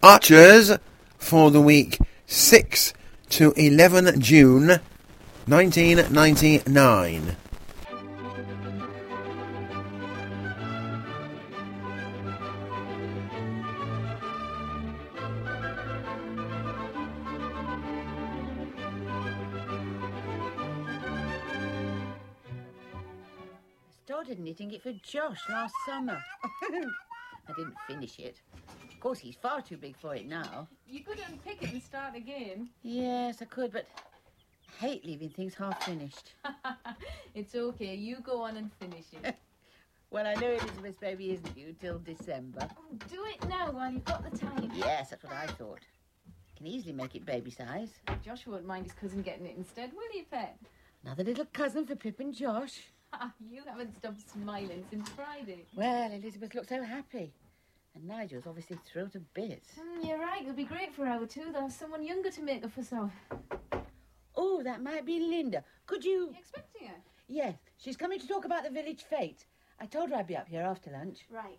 Archers for the week 6 to 11 June 1999. Started knitting it for Josh last summer. I didn't finish it. Of course, he's far too big for it now. You could unpick it and start again. Yes, I could, but I hate leaving things half-finished. It's okay. You go on and finish it. Well, I know Elizabeth's baby isn't due till December. Oh, do it now while you've got the time. Yes, that's what I thought. Can easily make it baby size. Josh won't mind his cousin getting it instead, will you, Pet? Another little cousin for Pip and Josh. You haven't stopped smiling since Friday. Well, Elizabeth looked so happy. And Nigel's obviously thrilled to bits. You're right. It'll be great for our two. They'll have someone younger to make up for so. Oh, that might be Linda. Could you... You expecting her? Yes, she's coming to talk about the village fete. I told her I'd be up here after lunch. Right.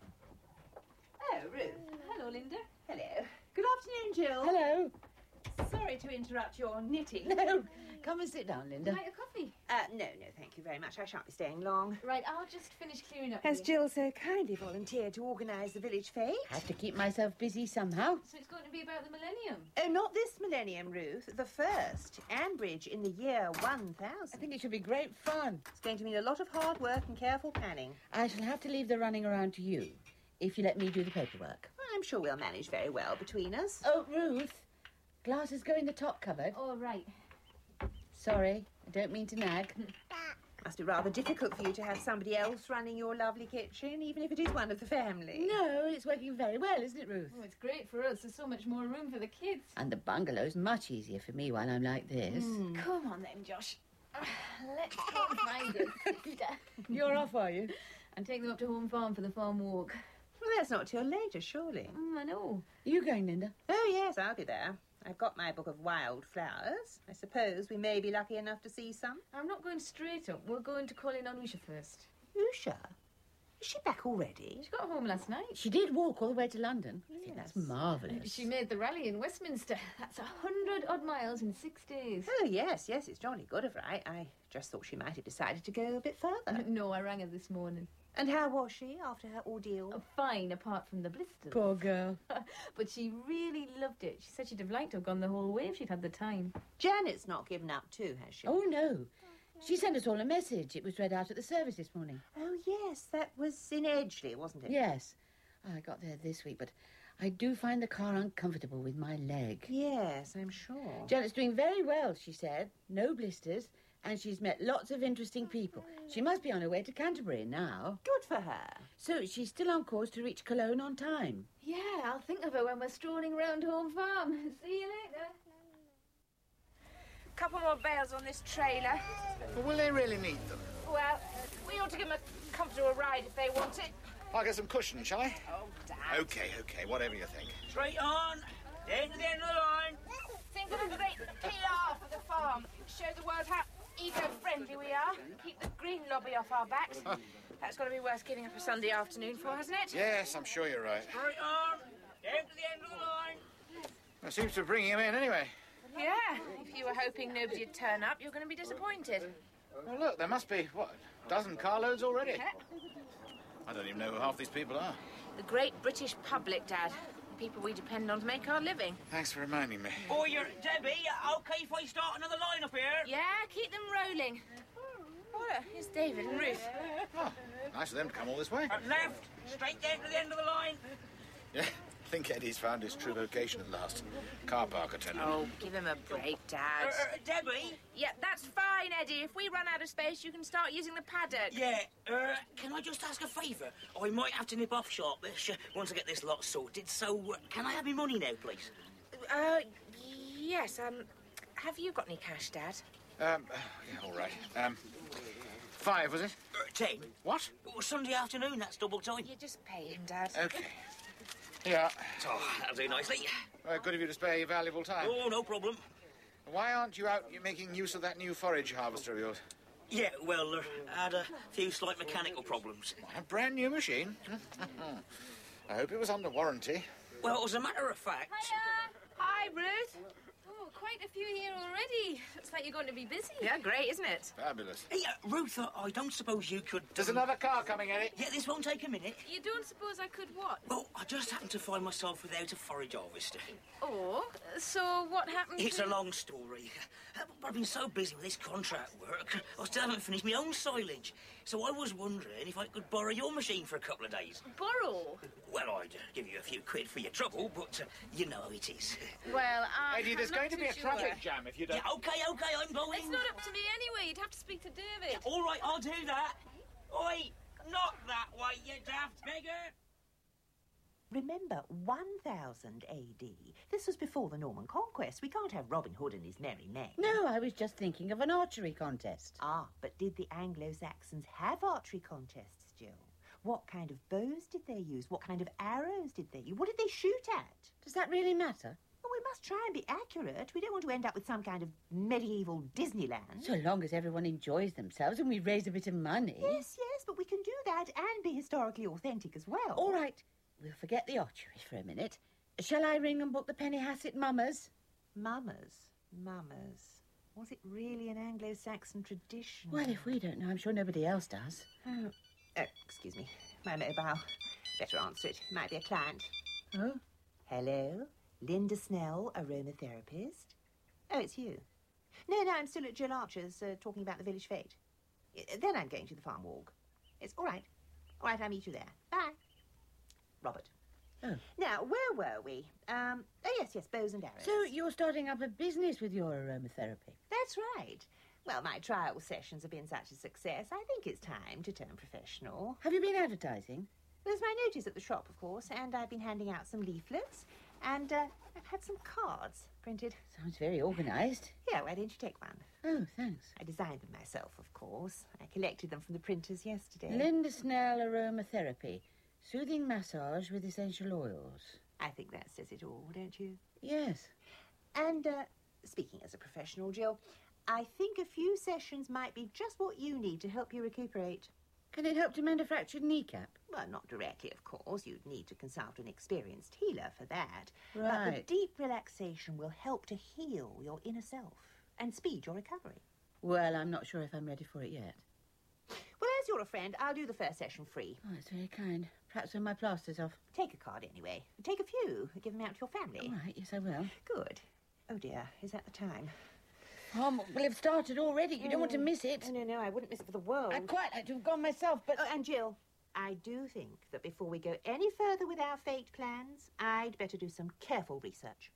Oh, Ruth. Hello, Linda. Hello. Good afternoon, Jill. Hello. Sorry to interrupt your knitting. No, come and sit down, Linda. Like a coffee? No, thank you very much. I shan't be staying long. Right, I'll just finish clearing up Has here. Jill so kindly volunteered to organise the village fete? Have to keep myself busy somehow. So it's going to be about the millennium? Oh, not this millennium, Ruth. The first. Ambridge in the year 1000. I think it should be great fun. It's going to mean a lot of hard work and careful planning. I shall have to leave the running around to you, if you let me do the paperwork. I'm sure we'll manage very well between us. Oh, Ruth, glasses go in the top cupboard. Oh, right. Sorry, I don't mean to nag. Must be rather difficult for you to have somebody else running your lovely kitchen, even if it is one of the family. No, it's working very well, isn't it, Ruth? Oh, it's great for us. There's so much more room for the kids. And the bungalow's much easier for me while I'm like this. Come on then, Josh. Let's go and find it, sister. You're off, are you? And take them up to Home Farm for the farm walk. Well, that's not till later, surely. I know. You going, Linda? Oh, yes, I'll be there. I've got my book of wild flowers. I suppose we may be lucky enough to see some. I'm not going straight up. We're going to call in on Usha first. Usha? Is she back already? She got home last night. She did walk all the way to London. I think Yes. that's marvellous. She made the rally in Westminster. That's 100-odd miles in 6 days. Oh, yes, it's jolly good of her. I just thought she might have decided to go a bit further. No, I rang her this morning. And how was she after her ordeal? Fine, apart from the blisters. Poor girl. But she really loved it. She said she'd have liked to have gone the whole way if she'd had the time. Janet's not given up too, has she? Oh, no. She sent us all a message. It was read out at the service this morning. Oh, yes, that was in Edgeley, wasn't it? Yes. I got there this week, but I do find the car uncomfortable with my leg. Yes, I'm sure. Janet's doing very well, she said. No blisters. And she's met lots of interesting people. She must be on her way to Canterbury now. Good for her. So she's still on course to reach Cologne on time. Yeah, I'll think of her when we're strolling around Home Farm. See you later. Couple more bales on this trailer. But will they really need them? Well, we ought to give them a comfortable ride if they want it. I'll get some cushion, shall I? Oh, Dad. Okay, whatever you think. Straight on, down to the end of the line. Think of a great PR for the farm. Show the world how eco-friendly we are. Keep the green lobby off our backs. That's got to be worth getting up a Sunday afternoon for, hasn't it? Yes, I'm sure you're right. Straight on, down to the end of the line. That seems to be bringing him in anyway. Yeah. If you were hoping nobody'd turn up, you're going to be disappointed. Well, look, there must be, what, a dozen carloads already? I don't even know who half these people are. The great British public, Dad. People we depend on to make our living. Thanks for reminding me. Oh, you're Debbie. Okay if I start another line up here? Yeah, keep them rolling. Oh, look, here's David and Ruth. Oh, nice of them to come all this way. Left, straight down to the end of the line. Yeah, I think Eddie's found his true vocation at last. Car park attendant. Oh, give him a break, Dad. Debbie? Yeah, that's fine, Eddie. If we run out of space, you can start using the paddock. Yeah, can I just ask a favour? I might have to nip off sharpish once I get this lot sorted, so can I have my money now, please? Yes, have you got any cash, Dad? Yeah, all right. 5, was it? 10. What? Oh, Sunday afternoon, that's double time. You just pay him, Dad. Okay. Yeah. Oh, that'll do nicely. Good of you to spare your valuable time. Oh, no problem. Why aren't you out making use of that new forage harvester of yours? Yeah, well, I had a few slight mechanical problems. A brand new machine? I hope it was under warranty. Well, as a matter of fact... Hiya! Hi, Ruth. Oh, quite a few here already. Looks like you're going to be busy. Yeah, great, isn't it? Fabulous. Hey, Ruth, I don't suppose you could... There's another car coming, Eddie. Yeah, this won't take a minute. You don't suppose I could what? Well, I just happened to find myself without a forage harvester. Oh, so what happened It's to... a long story. But I've been so busy with this contract work, I still haven't finished my own silage. So I was wondering if I could borrow your machine for a couple of days. Borrow? Well, I'd give you a few quid for your trouble, but you know how it is. Well, Eddie, there's going to be a traffic jam if you don't... Yeah, OK, I'm going. It's not up to me anyway. You'd have to speak to David. All right, I'll do that. Oi, not that way, you daft beggar. Remember, 1000 AD. This was before the Norman Conquest. We can't have Robin Hood and his merry men. No, I was just thinking of an archery contest. Ah, but did the Anglo-Saxons have archery contests, Jill? What kind of bows did they use? What kind of arrows did they use? What did they shoot at? Does that really matter? Well, we must try and be accurate. We don't want to end up with some kind of medieval Disneyland. So long as everyone enjoys themselves and we raise a bit of money. Yes, but we can do that and be historically authentic as well. All right, we'll forget the archery for a minute. Shall I ring and book the Pennyhasset Mummers? Mummers. Was it really an Anglo-Saxon tradition? Well, if we don't know, I'm sure nobody else does. Oh, excuse me. My mobile. Better answer it. Might be a client. Oh? Hello? Linda Snell, aromatherapist? Oh, it's you. No, I'm still at Jill Archer's, talking about the village fete. Then I'm going to the farm walk. It's all right. All right, I'll meet you there. Bye. Robert. Oh. Now, where were we? Oh, yes, bows and arrows. So you're starting up a business with your aromatherapy? That's right. Well, my trial sessions have been such a success, I think it's time to turn professional. Have you been advertising? There's my notice at the shop, of course, and I've been handing out some leaflets, and I've had some cards printed. Sounds very organised. Yeah, why don't you take one? Oh, thanks. I designed them myself, of course. I collected them from the printers yesterday. Linda Snell Aromatherapy. Soothing massage with essential oils. I think that says it all, don't you? Yes. And, speaking as a professional, Jill, I think a few sessions might be just what you need to help you recuperate. Can it help to mend a fractured kneecap? Well, not directly, of course. You'd need to consult an experienced healer for that. Right. But the deep relaxation will help to heal your inner self and speed your recovery. Well, I'm not sure if I'm ready for it yet. Well, as you're a friend, I'll do the first session free. Oh, that's very kind. Perhaps when my plaster's off. Take a card anyway. Take a few. Give them out to your family. All right, yes, I will. Good. Oh, dear. Is that the time? Oh, well, it's started already. You don't want to miss it. No, I wouldn't miss it for the world. I'd quite like to have gone myself, but... Oh, and Jill, I do think that before we go any further with our fate plans, I'd better do some careful research.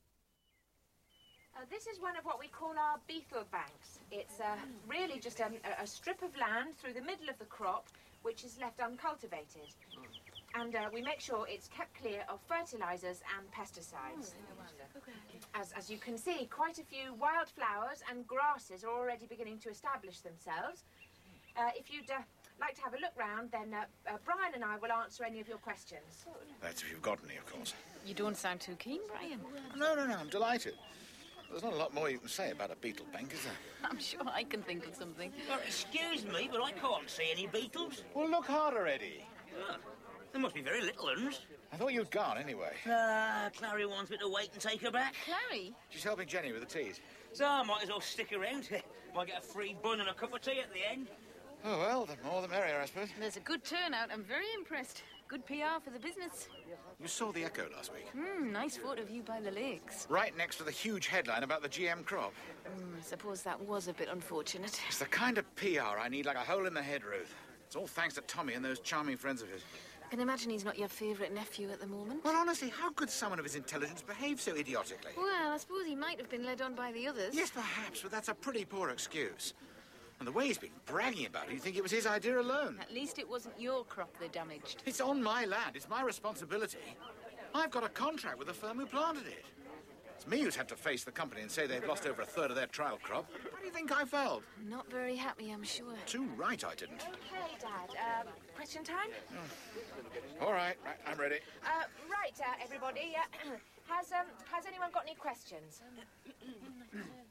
This is one of what we call our beetle banks. It's really just a strip of land through the middle of the crop, which is left uncultivated. And we make sure it's kept clear of fertilizers and pesticides. As you can see, quite a few wildflowers and grasses are already beginning to establish themselves. If you'd like to have a look round, then Brian and I will answer any of your questions. That's if you've got any, of course. You don't sound too keen, Brian. No, I'm delighted. There's not a lot more you can say about a beetle bank, is there? I'm sure I can think of something. Well, excuse me, but I can't see any beetles. Well, look harder, Eddie. There must be very little uns. I thought you'd gone anyway. Clary wants me to wait and take her back. Clary? She's helping Jenny with the teas. So I might as well stick around. Might get a free bun and a cup of tea at the end. Oh, well, the more the merrier, I suppose. There's a good turnout. I'm very impressed. Good PR for the business. You saw the Echo last week. Nice photo of you by the lakes. Right next to the huge headline about the GM crop. I suppose that was a bit unfortunate. It's the kind of PR I need like a hole in the head, Ruth. It's all thanks to Tommy and those charming friends of his. I can imagine he's not your favourite nephew at the moment. Well, honestly, how could someone of his intelligence behave so idiotically? Well, I suppose he might have been led on by the others. Yes, perhaps, but that's a pretty poor excuse. And the way he's been bragging about it, you'd think it was his idea alone. At least it wasn't your crop they damaged. It's on my land. It's my responsibility. I've got a contract with the firm who planted it. It's me who's had to face the company and say they've lost over a third of their trial crop. How do you think I felt? Not very happy, I'm sure. Too right I didn't. Okay, Dad. Question time? All right, I'm ready. Right, everybody. Has anyone got any questions?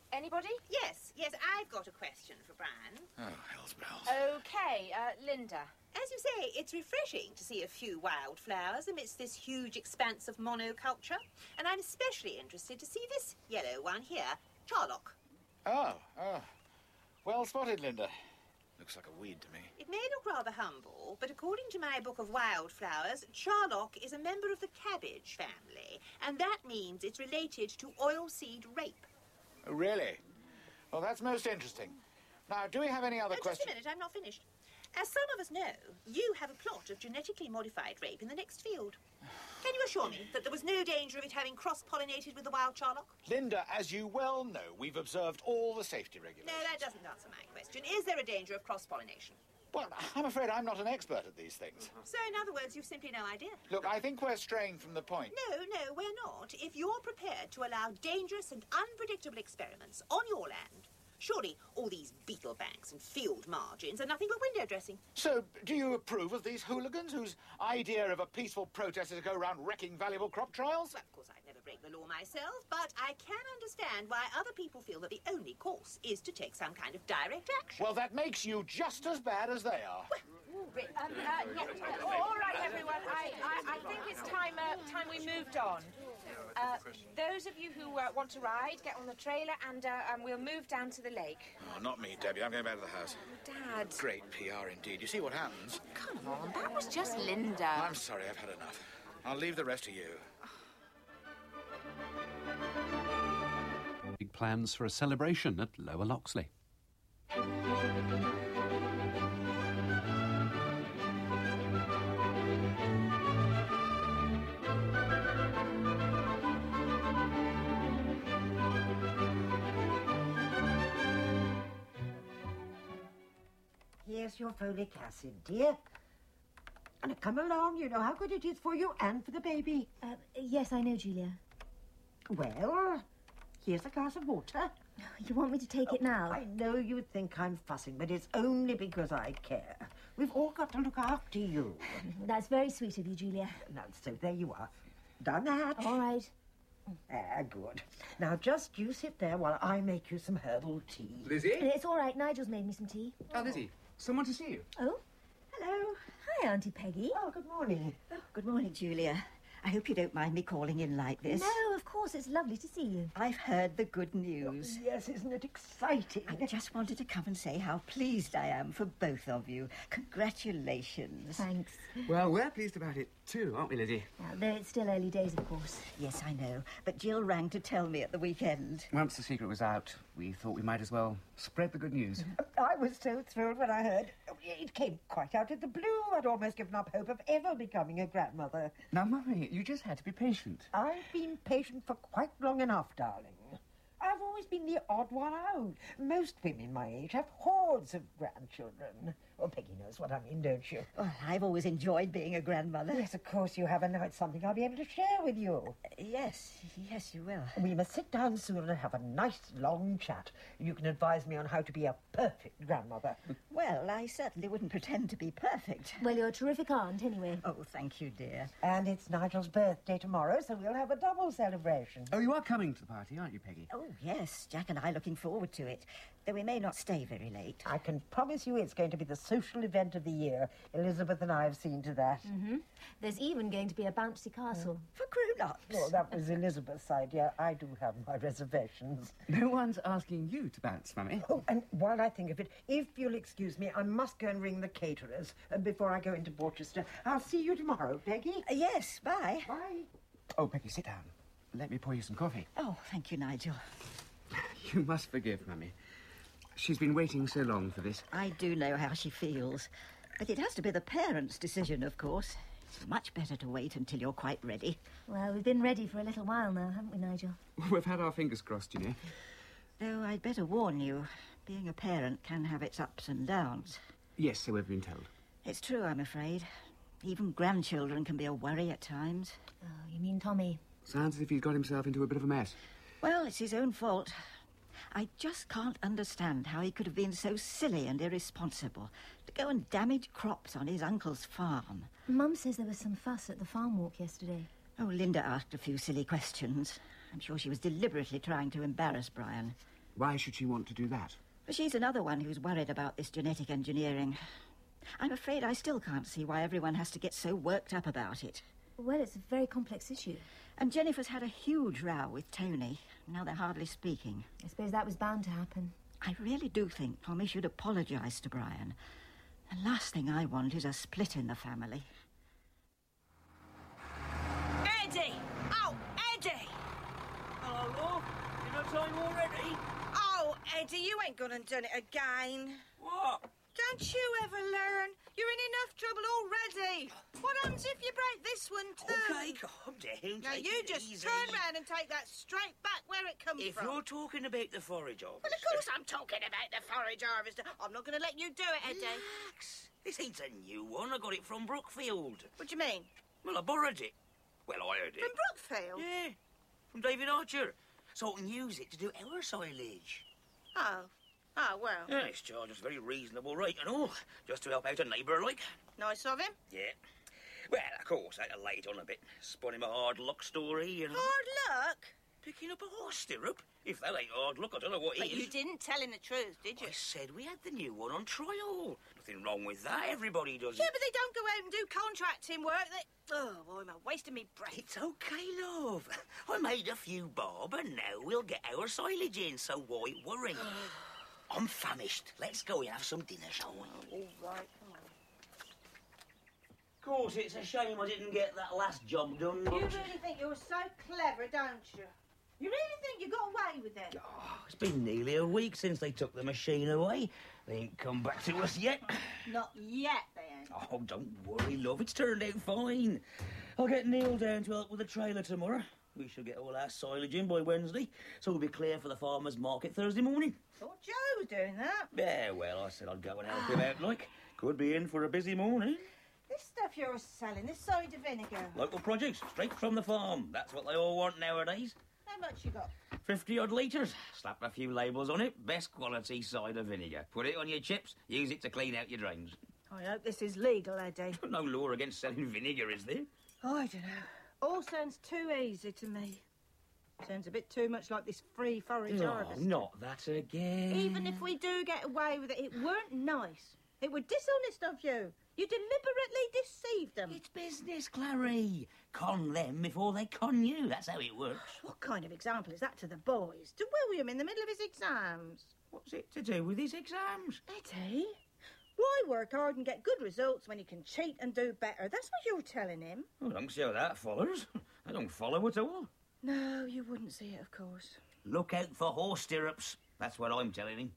Anybody? Yes, I've got a question for Brian. Oh, hell's bells. Okay, Linda. As you say, it's refreshing to see a few wildflowers amidst this huge expanse of monoculture. And I'm especially interested to see this yellow one here, Charlock. Oh. Well spotted, Linda. Looks like a weed to me. It may look rather humble, but according to my book of wildflowers, Charlock is a member of the cabbage family, and that means it's related to oilseed rape. Oh, really? Well, that's most interesting. Now, do we have any other questions? Just a minute, I'm not finished. As some of us know, you have a plot of genetically modified rape in the next field. Can you assure me that there was no danger of it having cross-pollinated with the wild Charlock? Linda, as you well know, we've observed all the safety regulations. No, that doesn't answer my question. Is there a danger of cross-pollination? Well, I'm afraid I'm not an expert at these things. So, in other words, you've simply no idea? Look, I think we're straying from the point. No, we're not. If you're prepared to allow dangerous and unpredictable experiments on your land, surely all these beetle banks and field margins are nothing but window dressing. So, do you approve of these hooligans whose idea of a peaceful protest is to go around wrecking valuable crop trials? Well, of course, I'd never break the law myself, but I can understand why other people feel that the only course is to take some kind of direct action. Well, that makes you just as bad as they are. All right, everyone. I think it's time we moved on. Those of you who want to ride, get on the trailer and we'll move down to the lake. Oh, not me, Debbie. I'm going back to the house. Dad. Great PR indeed. You see what happens? Come on, that was just Linda. I'm sorry, I've had enough. I'll leave the rest to you. Big plans for a celebration at Lower Loxley. Here's your folic acid, dear. And come along, you know how good it is for you and for the baby. Yes, I know, Julia. Well, here's a glass of water. You want me to take it now? I know you would think I'm fussing, but it's only because I care. We've all got to look after you. That's very sweet of you, Julia. Now, so there you are. Down the hatch. All right. Good. Now, just you sit there while I make you some herbal tea. Lizzie? It's all right. Nigel's made me some tea. Oh, Lizzie, someone to see you. Oh? Hello. Hi, Auntie Peggy. Oh, good morning. Oh, good morning, Julia. I hope you don't mind me calling in like this. No, of course. It's lovely to see you. I've heard the good news. Oh, yes, isn't it exciting? I just wanted to come and say how pleased I am for both of you. Congratulations. Thanks. Well, we're pleased about it too, aren't we, Lizzie? Though it's still early days, of course. Yes, I know. But Jill rang to tell me at the weekend. Once the secret was out, we thought we might as well spread the good news. I was so thrilled when I heard. It came quite out of the blue. I'd almost given up hope of ever becoming a grandmother. Now, Mummy, you just had to be patient. I've been patient for quite long enough, darling. I've always been the odd one out. Most women my age have hordes of grandchildren. Well, Peggy knows what I mean, don't you? Well, I've always enjoyed being a grandmother. Yes, of course you have, and now it's something I'll be able to share with you. Yes, you will. We must sit down soon and have a nice, long chat. You can advise me on how to be a perfect grandmother. Well, I certainly wouldn't pretend to be perfect. Well, you're a terrific aunt, anyway. Oh, thank you, dear. And it's Nigel's birthday tomorrow, so we'll have a double celebration. Oh, you are coming to the party, aren't you, Peggy? Oh, yes. Jack and I are looking forward to it, though we may not stay very late. I can promise you it's going to be the social event of the year. Elizabeth and I have seen to that. Mm-hmm. There's even going to be a bouncy castle. For grown-ups. Well, that was Elizabeth's idea. I do have my reservations. No one's asking you to bounce, Mummy. Oh, and while I think of it, if you'll excuse me, I must go and ring the caterers before I go into Borchester. I'll see you tomorrow, Peggy. Yes, bye. Bye. Oh, Peggy, sit down. Let me pour you some coffee. Oh, thank you, Nigel. You must forgive Mummy. She's been waiting so long for this. I do know how she feels. But it has to be the parents' decision, of course. It's much better to wait until you're quite ready. Well, we've been ready for a little while now, haven't we, Nigel? We've had our fingers crossed, you know. Though I'd better warn you, being a parent can have its ups and downs. Yes, so we've been told. It's true, I'm afraid. Even grandchildren can be a worry at times. Oh, you mean Tommy? Sounds as if he's got himself into a bit of a mess. Well, it's his own fault. I just can't understand how he could have been so silly and irresponsible to go and damage crops on his uncle's farm. Mum says there was some fuss at the farm walk yesterday. Oh, Linda asked a few silly questions. I'm sure she was deliberately trying to embarrass Brian. Why should she want to do that? She's another one who's worried about this genetic engineering. I'm afraid I still can't see why everyone has to get so worked up about it. Well, it's a very complex issue. And Jennifer's had a huge row with Tony. Now they're hardly speaking. I suppose that was bound to happen. I really do think Tommy should apologise to Brian. The last thing I want is a split in the family. Eddie! Oh, Eddie! Hello, love. Dinner time already? Oh, Eddie, you ain't gone and done it again. What? Don't you ever learn? You're in enough trouble already. What happens if you break this one too? Okay, calm down. Now take you it just easy. turn round and take that straight back where it comes If from. you're talking about the forage harvest... Well, of course I'm talking about the forage harvester. I'm not going to let you do it, Eddie. Relax. This ain't a new one. I got it from Brookfield. What do you mean? Well, I borrowed it. Well, I heard it. From Brookfield? Yeah, from David Archer. So I can use it to do our silage. Oh. Oh, well. Yeah, it's charged us a very reasonable rate and all, just to help out a neighbour like. Nice of him. Yeah. Well, of course, I had to lay it on a bit. Spun him a hard luck story, you know. Hard luck? Picking up a horse stirrup. If that ain't hard luck, I don't know what But is. you didn't tell him the truth, did you? I said we had the new one on trial. Nothing wrong with that. Everybody does Yeah, it. but they don't go out and do contracting work. Oh, boy, I'm wasting me breath. It's okay, love. I made a few bob, and now we'll get our silage in, so why worry? I'm famished. Let's go and have some dinner, shall we? All right, come on. Of course, it's a shame I didn't get that last job done. You really think you're so clever, don't you? You really think you got away with it? It's been nearly a week since they took the machine away. They ain't come back to us yet. Not yet, they ain't. Oh, don't worry, love. It's turned out fine. I'll get Neil down to help with the trailer tomorrow. We shall get all our silage in by Wednesday, so we'll be clear for the farmers' market Thursday morning. Thought Joe was doing that. Yeah, well, I said I'd go and help him out, like. Could be in for a busy morning. This stuff you're selling, this cider vinegar. Local produce, straight from the farm. That's what they all want nowadays. How much you got? 50-odd litres. Slap a few labels on it. Best quality cider vinegar. Put it on your chips. Use it to clean out your drains. I hope this is legal, Eddie. No law against selling vinegar, is there? I don't know. All sounds too easy to me. Sounds a bit too much like this free forage harvest. Not that again. Even if we do get away with it, it weren't nice. It were dishonest of you. You deliberately deceived them. It's business, Clary. Con them before they con you. That's how it works. What kind of example is that to the boys? To William in the middle of his exams? What's it to do with his exams? Eddie, why work hard and get good results when you can cheat and do better? That's what you're telling him. Well, I don't see how that follows. I don't follow at all. No, you wouldn't see it, of course. Look out for horse stirrups. That's what I'm telling him.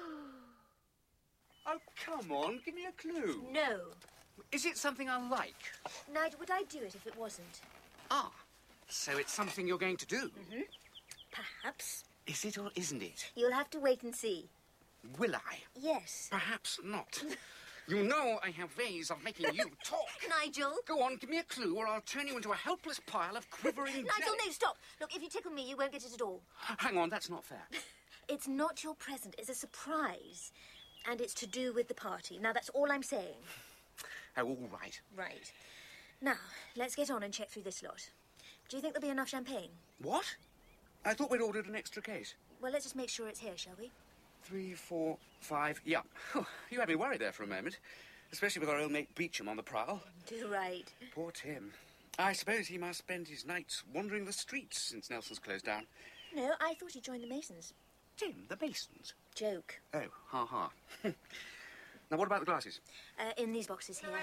Oh, come on, give me a clue. No. Is it something I like? Nigel, would I do it if it wasn't? Ah, so it's something you're going to do. Mm-hmm. Perhaps. Is it or isn't it? You'll have to wait and see. Will I? Yes. Perhaps not. You know I have ways of making you talk. Nigel. Go on, give me a clue or I'll turn you into a helpless pile of quivering Nigel, jelly. no, stop. Look, if you tickle me, you won't get it at all. Hang on, that's not fair. It's not your present. It's a surprise. And it's to do with the party. Now, that's all I'm saying. Oh, all right. Right. Now, let's get on and check through this lot. Do you think there'll be enough champagne? What? I thought we'd ordered an extra case. Well, let's just make sure it's here, shall we? 3, 4, 5, yeah. Oh, you had me worried there for a moment. Especially with our old mate Beecham on the prowl. Do right. Poor Tim. I suppose he must spend his nights wandering the streets since Nelson's closed down. No, I thought he joined the Masons. Tim, the Masons? Joke. Oh, ha-ha. Now, what about the glasses? In these boxes here.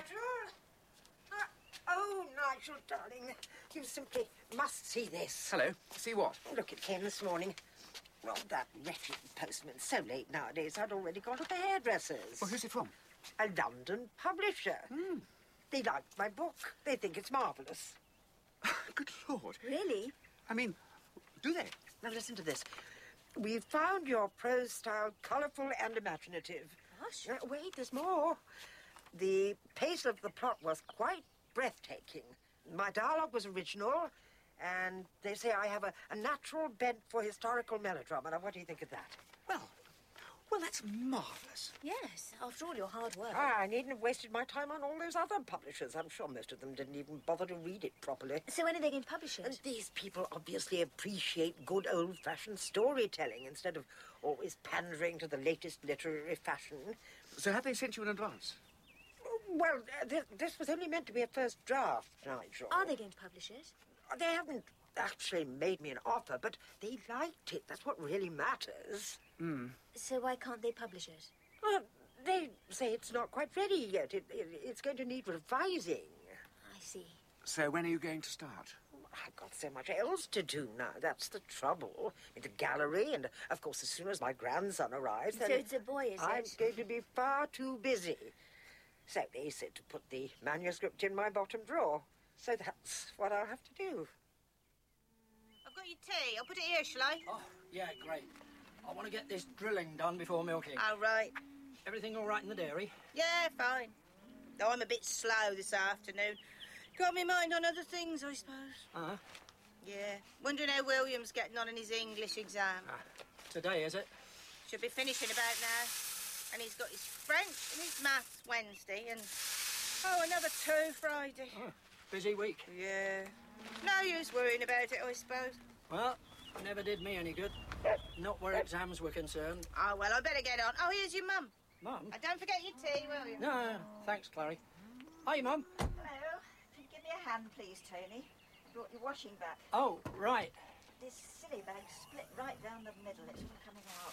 Oh, Nigel, darling, you simply must see this. Hello. See what? Look, it came this morning. Well, that wretched postman, so late nowadays, I'd already gone to the hairdresser's. Well, who's it from? A London publisher. They like my book. They think it's marvellous. Good Lord. Really? I mean, do they? Now, listen to this. We found your prose style colourful and imaginative. Gosh. Wait, there's more. The pace of the plot was quite breathtaking. My dialogue was original, and they say I have a natural bent for historical melodrama. Now, what do you think of that? Well, Well, that's marvellous. Yes, after all your hard work. I needn't have wasted my time on all those other publishers. I'm sure most of them didn't even bother to read it properly. So when are they going to publish it? And these people obviously appreciate good old-fashioned storytelling instead of always pandering to the latest literary fashion. So have they sent you in advance? Well, this was only meant to be a first draft, Nigel. Are they going to publish it? They haven't actually made me an offer, but they liked it. That's what really matters. So why can't they publish it? They say it's not quite ready yet. It's going to need revising. I see. So when are you going to start? I've got so much else to do now. That's the trouble. In the gallery, and of course, as soon as my grandson arrives, So it's a boy, is I'm it? going to be far too busy. So they said to put the manuscript in my bottom drawer. So that's what I'll have to do. I've got your tea. I'll put it here, shall I? Oh, yeah, great. I want to get this drilling done before milking. Oh, right. Everything all right in the dairy? Yeah, fine. Though I'm a bit slow this afternoon. Got my mind on other things, I suppose. Uh-huh. Yeah. Wondering how William's getting on in his English exam. Today, is it? Should be finishing about now. And he's got his French and his maths Wednesday and, another 2 Friday. Oh, busy week. Yeah. No use worrying about it, I suppose. Well, never did me any good. Not where exams were concerned. Oh, well, I better get on. Oh, here's your mum. Mum? And don't forget your tea, will you? No, thanks, Clary. Hi, Mum. Hello. Can you give me a hand, please, Tony? I brought your washing back. Oh, right. This silly bag split right down the middle. It's all coming out.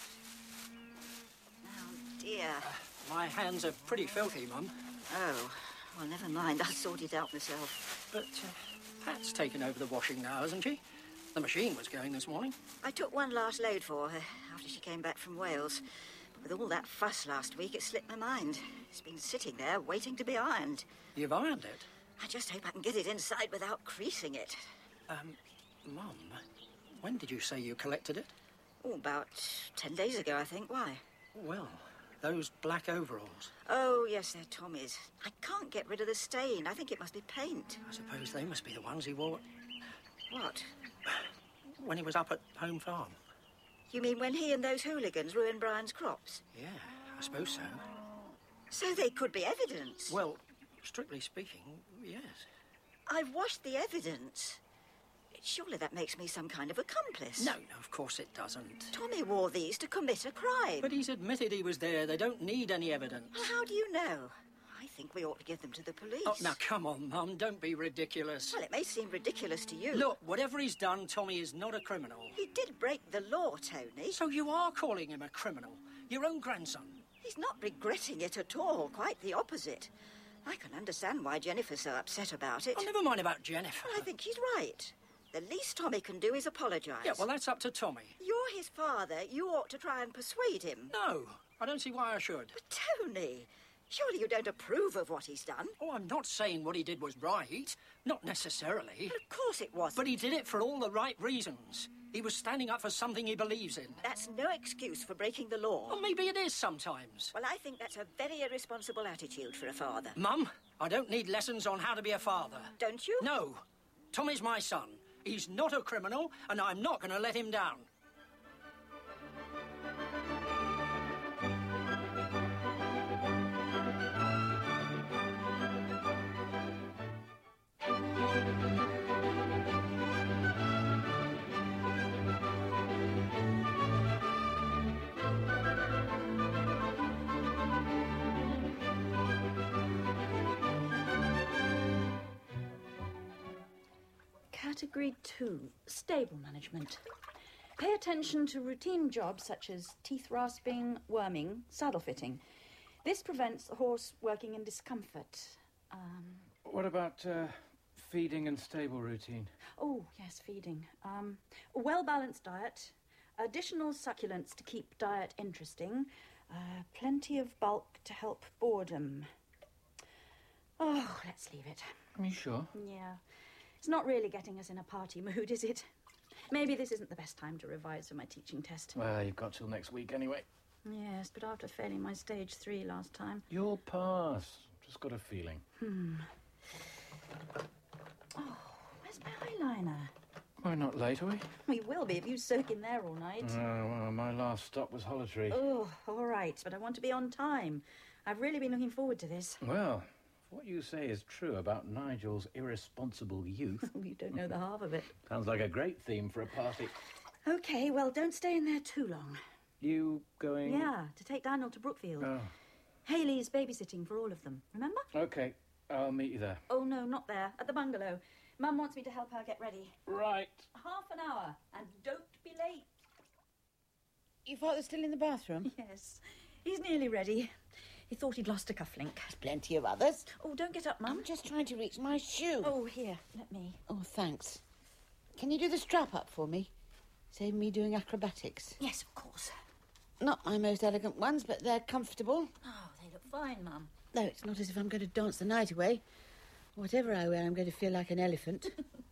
Oh, dear. My hands are pretty filthy, Mum. Oh, well, never mind. I'll sort it out myself. But Pat's taken over the washing now, hasn't she? The machine was going this morning. I took one last load for her after she came back from Wales. But with all that fuss last week, it slipped my mind. It's been sitting there waiting to be ironed. You've ironed it? I just hope I can get it inside without creasing it. Mum, when did you say you collected it? Oh, about 10 days ago, I think. Why? Well, those black overalls. Oh, yes, they're Tommy's. I can't get rid of the stain. I think it must be paint. I suppose they must be the ones he wore What? when he was up at Home Farm. You mean when he and those hooligans ruined Brian's crops? Yeah, I suppose so. So they could be evidence. Well, strictly speaking, yes. I've washed the evidence. Surely that makes me some kind of accomplice. No, of course it doesn't. Tommy wore these to commit a crime. But he's admitted he was there. They don't need any evidence. Well, how do you know? I think we ought to give them to the police. Oh, now, come on, Mum. Don't be ridiculous. Well, it may seem ridiculous to you. Look, whatever he's done, Tommy is not a criminal. He did break the law, Tony. So you are calling him a criminal? Your own grandson? He's not regretting it at all. Quite the opposite. I can understand why Jennifer's so upset about it. Oh, never mind about Jennifer. Well, I think he's right. The least Tommy can do is apologise. Yeah, well, that's up to Tommy. You're his father. You ought to try and persuade him. No, I don't see why I should. But, Tony, surely you don't approve of what he's done? Oh, I'm not saying what he did was right. Not necessarily. But of course it wasn't. But he did it for all the right reasons. He was standing up for something he believes in. That's no excuse for breaking the law. Well, maybe it is sometimes. Well, I think that's a very irresponsible attitude for a father. Mum, I don't need lessons on how to be a father. Don't you? No. Tommy's my son. He's not a criminal, and I'm not going to let him down. Category 2, stable management. Pay attention to routine jobs such as teeth rasping, worming, saddle fitting. This prevents the horse working in discomfort. What about feeding and stable routine? Oh, yes, feeding. A well-balanced diet, additional succulents to keep diet interesting, plenty of bulk to help boredom. Oh, let's leave it. Are you sure? Yeah. It's not really getting us in a party mood, is it? Maybe this isn't the best time to revise for my teaching test. Well, you've got till next week anyway. Yes, but after failing my stage 3 last time... You'll pass. Just got a feeling. Oh, where's my eyeliner? Oh, We're not late, are we? We will be if you soak in there all night. Oh, well, my last stop was Hollitree. Oh, all right, but I want to be on time. I've really been looking forward to this. Well, if what you say is true about Nigel's irresponsible youth... You don't know the half of it. Sounds like a great theme for a party. OK, well, don't stay in there too long. You going... Yeah, to take Daniel to Brookfield. Oh. Hayley's babysitting for all of them, remember? OK, I'll meet you there. Oh, no, not there. At the bungalow. Mum wants me to help her get ready. Right. Half an hour, and don't be late. Your father's still in the bathroom? Yes. He's nearly ready. He thought he'd lost a cufflink. There's plenty of others. Oh, don't get up, Mum. I'm just trying to reach my shoe. Oh, here, let me. Oh, thanks. Can you do the strap up for me? Save me doing acrobatics. Yes, of course. Not my most elegant ones, but they're comfortable. Oh, they look fine, Mum. No, it's not as if I'm going to dance the night away. Whatever I wear, I'm going to feel like an elephant.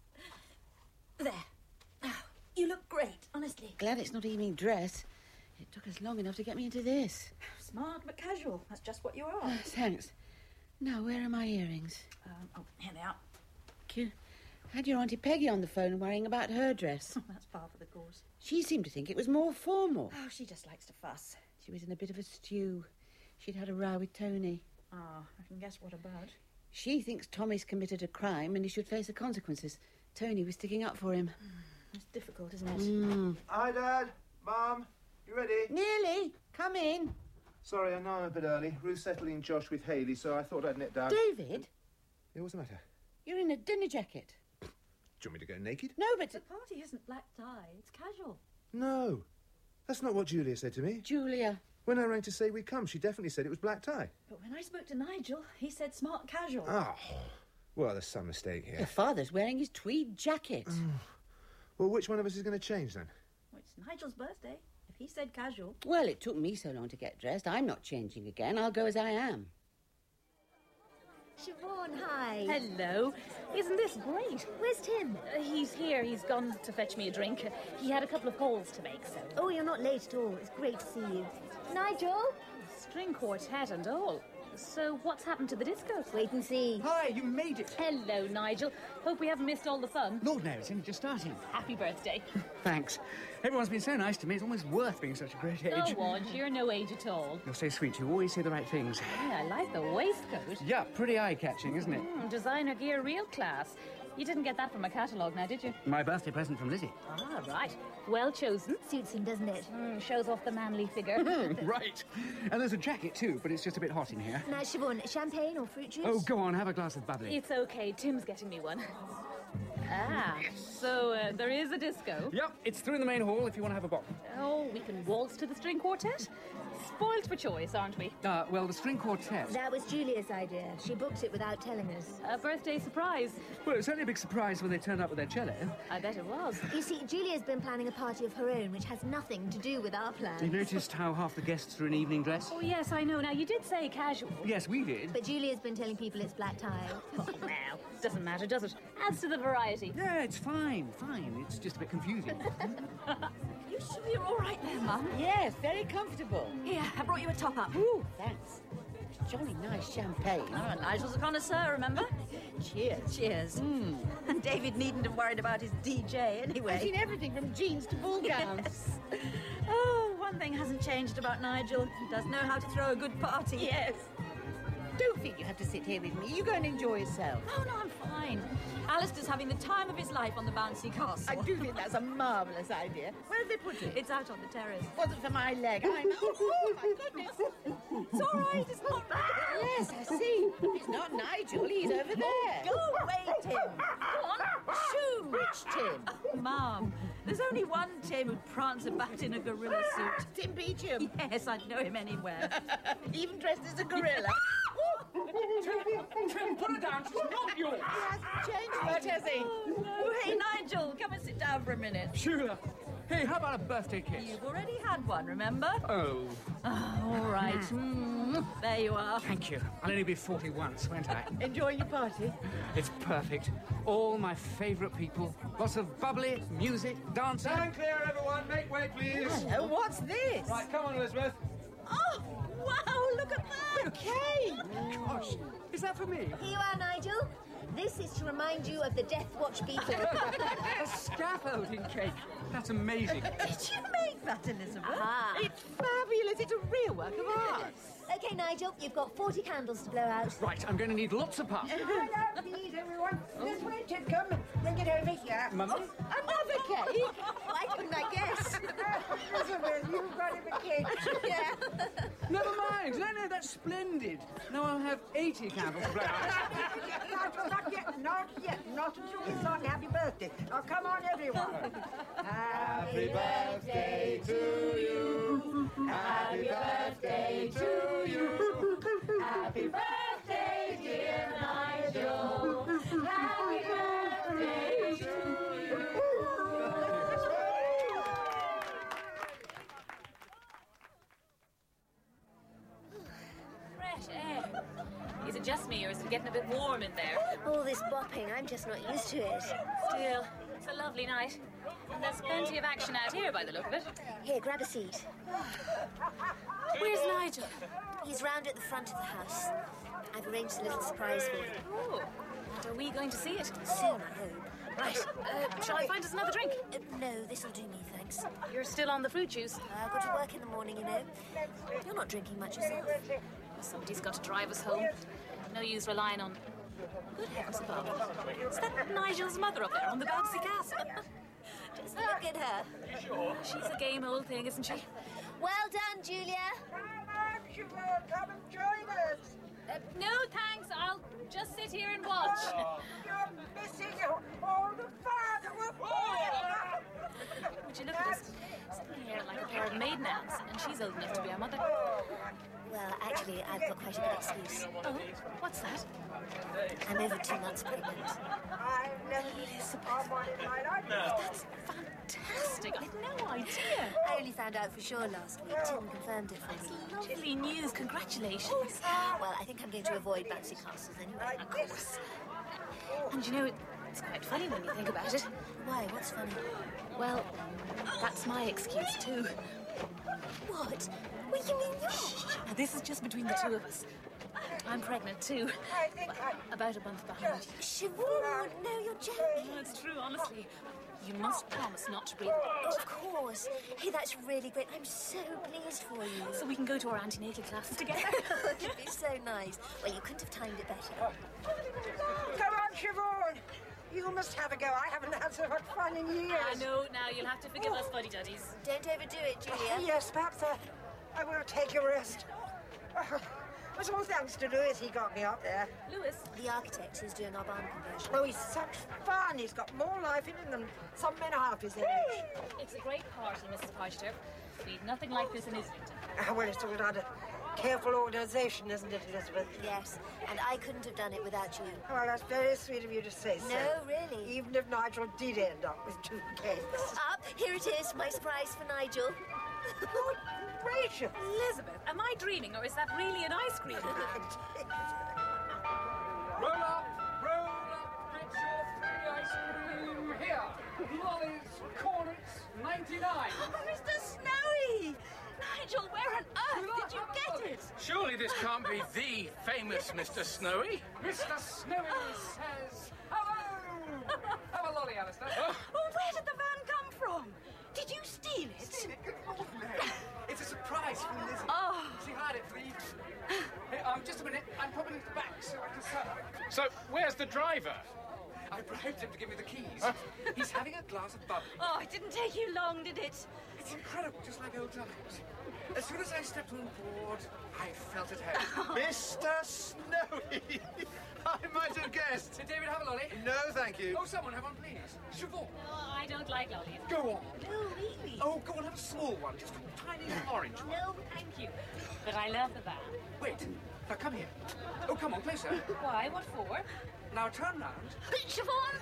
There. Oh, you look great, honestly. Glad it's not evening dress. It took us long enough to get me into this. Smart but casual. That's just what you are. Oh, thanks. Now, where are my earrings? Oh, here they are. Thank you. Had your Auntie Peggy on the phone worrying about her dress. That's par for the course. She seemed to think it was more formal. Oh, she just likes to fuss. She was in a bit of a stew. She'd had a row with Tony. Oh, I can guess what about. She thinks Tommy's committed a crime and he should face the consequences. Tony was sticking up for him. It's difficult, isn't it? Hi, Dad. Mum. You ready? Nearly. Come in. Sorry, I know I'm a bit early. Ruth's settling Josh with Hayley, so I thought I'd nip down. David? Yeah, what's the matter? You're in a dinner jacket. Do you want me to go naked? No, but... The party isn't black tie. It's casual. No. That's not what Julia said to me. Julia. When I rang to say we'd come, she definitely said it was black tie. But when I spoke to Nigel, he said smart casual. Oh. Well, there's some mistake here. Your father's wearing his tweed jacket. Well, which one of us is going to change, then? Well, it's Nigel's birthday. If he said casual... Well, it took me so long to get dressed. I'm not changing again. I'll go as I am. Siobhan, hi. Hello. Isn't this great? Where's Tim? He's here. He's gone to fetch me a drink. He had a couple of calls to make, so... Oh, you're not late at all. It's great to see you. Nigel? String quartet and all. So what's happened to the disco? Wait and see. Hi, you made it. Hello, Nigel. Hope we haven't missed all the fun. Lord knows, it's only just starting. Happy birthday. Thanks. Everyone's been so nice to me, it's almost worth being such a great age. Oh, Wodge, you're no age at all. You're so sweet, you always say the right things. Yeah, I like the waistcoat. Yeah, pretty eye-catching, isn't it? Designer gear, real class. You didn't get that from a catalogue now, did you? My birthday present from Lizzie. Ah, right. Well chosen. Suits him, doesn't it? Shows off the manly figure. Right. And there's a jacket, too, but it's just a bit hot in here. Now, Siobhan, champagne or fruit juice? Oh, go on, have a glass of bubbly. It's okay. Tim's getting me one. Ah, so there is a disco. Yep, it's through in the main hall if you want to have a bop. Oh, we can waltz to the string quartet? Spoilt for choice, aren't we? Well, the string quartet... That was Julia's idea. She booked it without telling us. A birthday surprise. Well, it's only a big surprise when they turned up with their cello. I bet it was. You see, Julia's been planning a party of her own, which has nothing to do with our plans. You noticed how half the guests are in evening dress? Oh, yes, I know. Now, you did say casual. Yes, we did. But Julia's been telling people it's black tie. Oh, well, doesn't matter, does it? Adds to the variety. Yeah, it's fine. It's just a bit confusing. You sure you're all right there, Mum? Yes, very comfortable. Here, I brought you a top-up. Ooh, thanks. Jolly nice champagne. Oh, Nigel's a connoisseur, remember? Cheers. Cheers. And David needn't have worried about his DJ anyway. I've seen everything from jeans to ball gowns. Yes. Oh, one thing hasn't changed about Nigel. He does know how to throw a good party. Yes. Don't think you have to sit here with me. You go and enjoy yourself. Oh, no, I'm fine. Alistair's having the time of his life on the bouncy castle. I do think that's a marvellous idea. Where have they put it? It's out on the terrace. Wasn't for my leg. I know. Oh, my goodness. It's all right. It's not bad. Yes, I see. It's not Nigel. He's over there. Go away, Tim. Go on. Shoo. Which Tim? Mum, there's only one Tim who'd prance about in a gorilla suit. Tim Beecham. Yes, I'd know him anywhere. Even dressed as a gorilla. Tim, put her down. She's not yours. He hasn't changed much, has he? Oh, no. Hey, Nigel, come and sit down for a minute. Sure. Hey, how about a birthday kiss? You've already had one, remember? Oh. All right. There you are. Thank you. I'll only be 40 once, won't I? Enjoying your party? It's perfect. All my favourite people. Lots of bubbly, music, dancing. Stand clear, everyone. Make way, please. Hello, what's this? Right, come on, Elizabeth. Oh, wow, look at that. Okay. Gosh, is that for me? Here you are, Nigel. This is to remind you of the Death Watch beetle. A scaffolding cake. That's amazing. Did you make that, Elizabeth? Ah. It's fabulous. It's a real work of art. OK, Nigel, you've got 40 candles to blow out. Right, I'm going to need lots of puff. Please, everyone. This way, Ted, come. Bring it over here. Mummy? Another cake? Why couldn't I guess? Elizabeth, you've got him a cake. Yeah. Never mind. No, that's splendid. Now I'll have 80 candles to blow out. Not yet. Not until we song Happy Birthday. Now, come on, everyone. Happy birthday to you. Happy birthday to you. Happy birthday, dear Nigel. Happy birthday to you. Fresh air. Is it just me, or is it getting a bit warm in there? All this bopping, I'm just not used to it. Still, it's a lovely night. And there's plenty of action out here by the look of it. Here, grab a seat. Where's Nigel? He's round at the front of the house. I've arranged a little surprise for him. Oh, and are we going to see it? Soon, I hope. Right. Shall I find us another drink? No, this'll do me, thanks. You're still on the fruit juice. I've got to work in the morning, you know. You're not drinking much yourself. Well, somebody's got to drive us home. No use relying on... Good heavens above. Is that Nigel's mother up there on the bouncy castle? Just look at her. She's a game old thing, isn't she? Well done, Julia. Come and join us. No, thanks. I'll just sit here and watch. You're missing all the fun. Would you look at us? Sitting here like a pair of maiden aunts, and she's old enough to be our mother. Well, actually, I've got quite a good excuse. Oh, what's that? I'm over 2 months pregnant. I've never been someone in my life. That's fantastic. I had no idea. I only found out for sure last week. Tim confirmed it for me. Lovely news. Congratulations. Well, I think I'm going to avoid bouncy castles anyway. Of course. And you know, it's quite funny when you think about it. Why? What's funny? Well, that's my excuse too. What? What do you mean yours? Now, this is just between the two of us. I'm pregnant too. About a month behind. Siobhan, no, you're joking. No, it's true, honestly. You must promise not to breathe. Oh, of course. Hey, that's really great. I'm so pleased for you. So we can go to our antenatal classes together. It'd be so nice. Well, you couldn't have timed it better. Come on, Siobhan. You must have a go. I haven't had so much fun in years. I know. Now you'll have to forgive us, fuddy-duddies. Don't overdo it, Julia. Yes, perhaps I will take a rest. It's all thanks to Lewis he got me up there. Lewis? The architect who's doing our barn conversion. Oh, he's such fun. He's got more life in him than some men half his age. It's a great party, Mrs. Parchester. We'd nothing like this in Islington. Well, it's all out of careful organisation, isn't it, Elizabeth? Yes, and I couldn't have done it without you. Well, that's very sweet of you to say so. No, really. Even if Nigel did end up with 2 cakes. Up, here it is, my surprise for Nigel. Good gracious! Elizabeth, am I dreaming, or is that really an ice cream? Roll up, get your free ice cream here. Lollies, cornets, 99. Oh, Mr. Snowy! Nigel, where on earth did you get it? Surely this can't be the famous Mr. Snowy. Mr. Snowy says hello. Have a lolly, Alistair. Oh, where did the van come from? Did you steal it? Good Lord, Mary. It's a surprise from Lizzie. Oh. She had it for the evening. Hey, just a minute. I'm popping into the back so I can serve it. So, where's the driver? I bribed him to give me the keys. He's having a glass of bubbly. Oh, it didn't take you long, did it? It's incredible, just like old times. As soon as I stepped on board, I felt at home. Mr. Snowy! I might have guessed. Did David have a lolly? No, thank you. Oh, someone have one, please. Siobhan. Oh, I don't like lollies. Go on. No, really. Oh, go on, have a small one. Just a tiny little orange one. No, thank you. But I love the van. Wait. Now, come here. Oh, come on, closer. Why? What for? Now, turn round. Siobhan!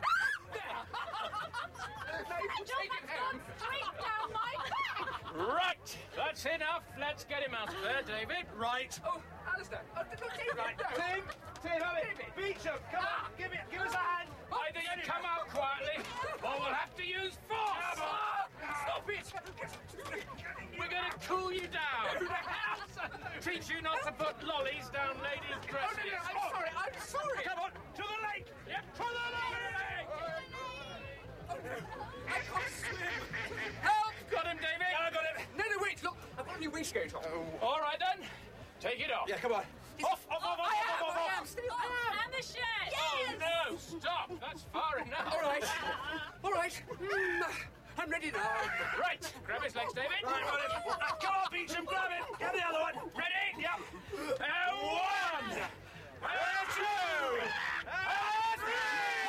Take it home. Straight down my back! Right, that's enough. Let's get him out of there, David. Right. Oh, Alistair. Oh, look, David. Right. No. Tim, beat him. Come on, give us a hand. Either you come out quietly, or we'll have to use force. Stop it. We're going to cool you down. Teach you not to put lollies down ladies' dresses. I'm sorry. Come on, to the lake. Yep. Oh, no. I can't swim. Help! Got him, David. Yeah, I got him. No, wait, look. I've got a new waistcoat on. Oh. All right, then. Take it off. Yeah, come on. Off. I am. Still am. And the shirt. Oh, no, stop. That's far enough. All right. I'm ready now. Right. Grab his legs, David. Right, got it. Come on, Beecham, grab it. Get the other one. Ready? Yep. And one. And two. And three.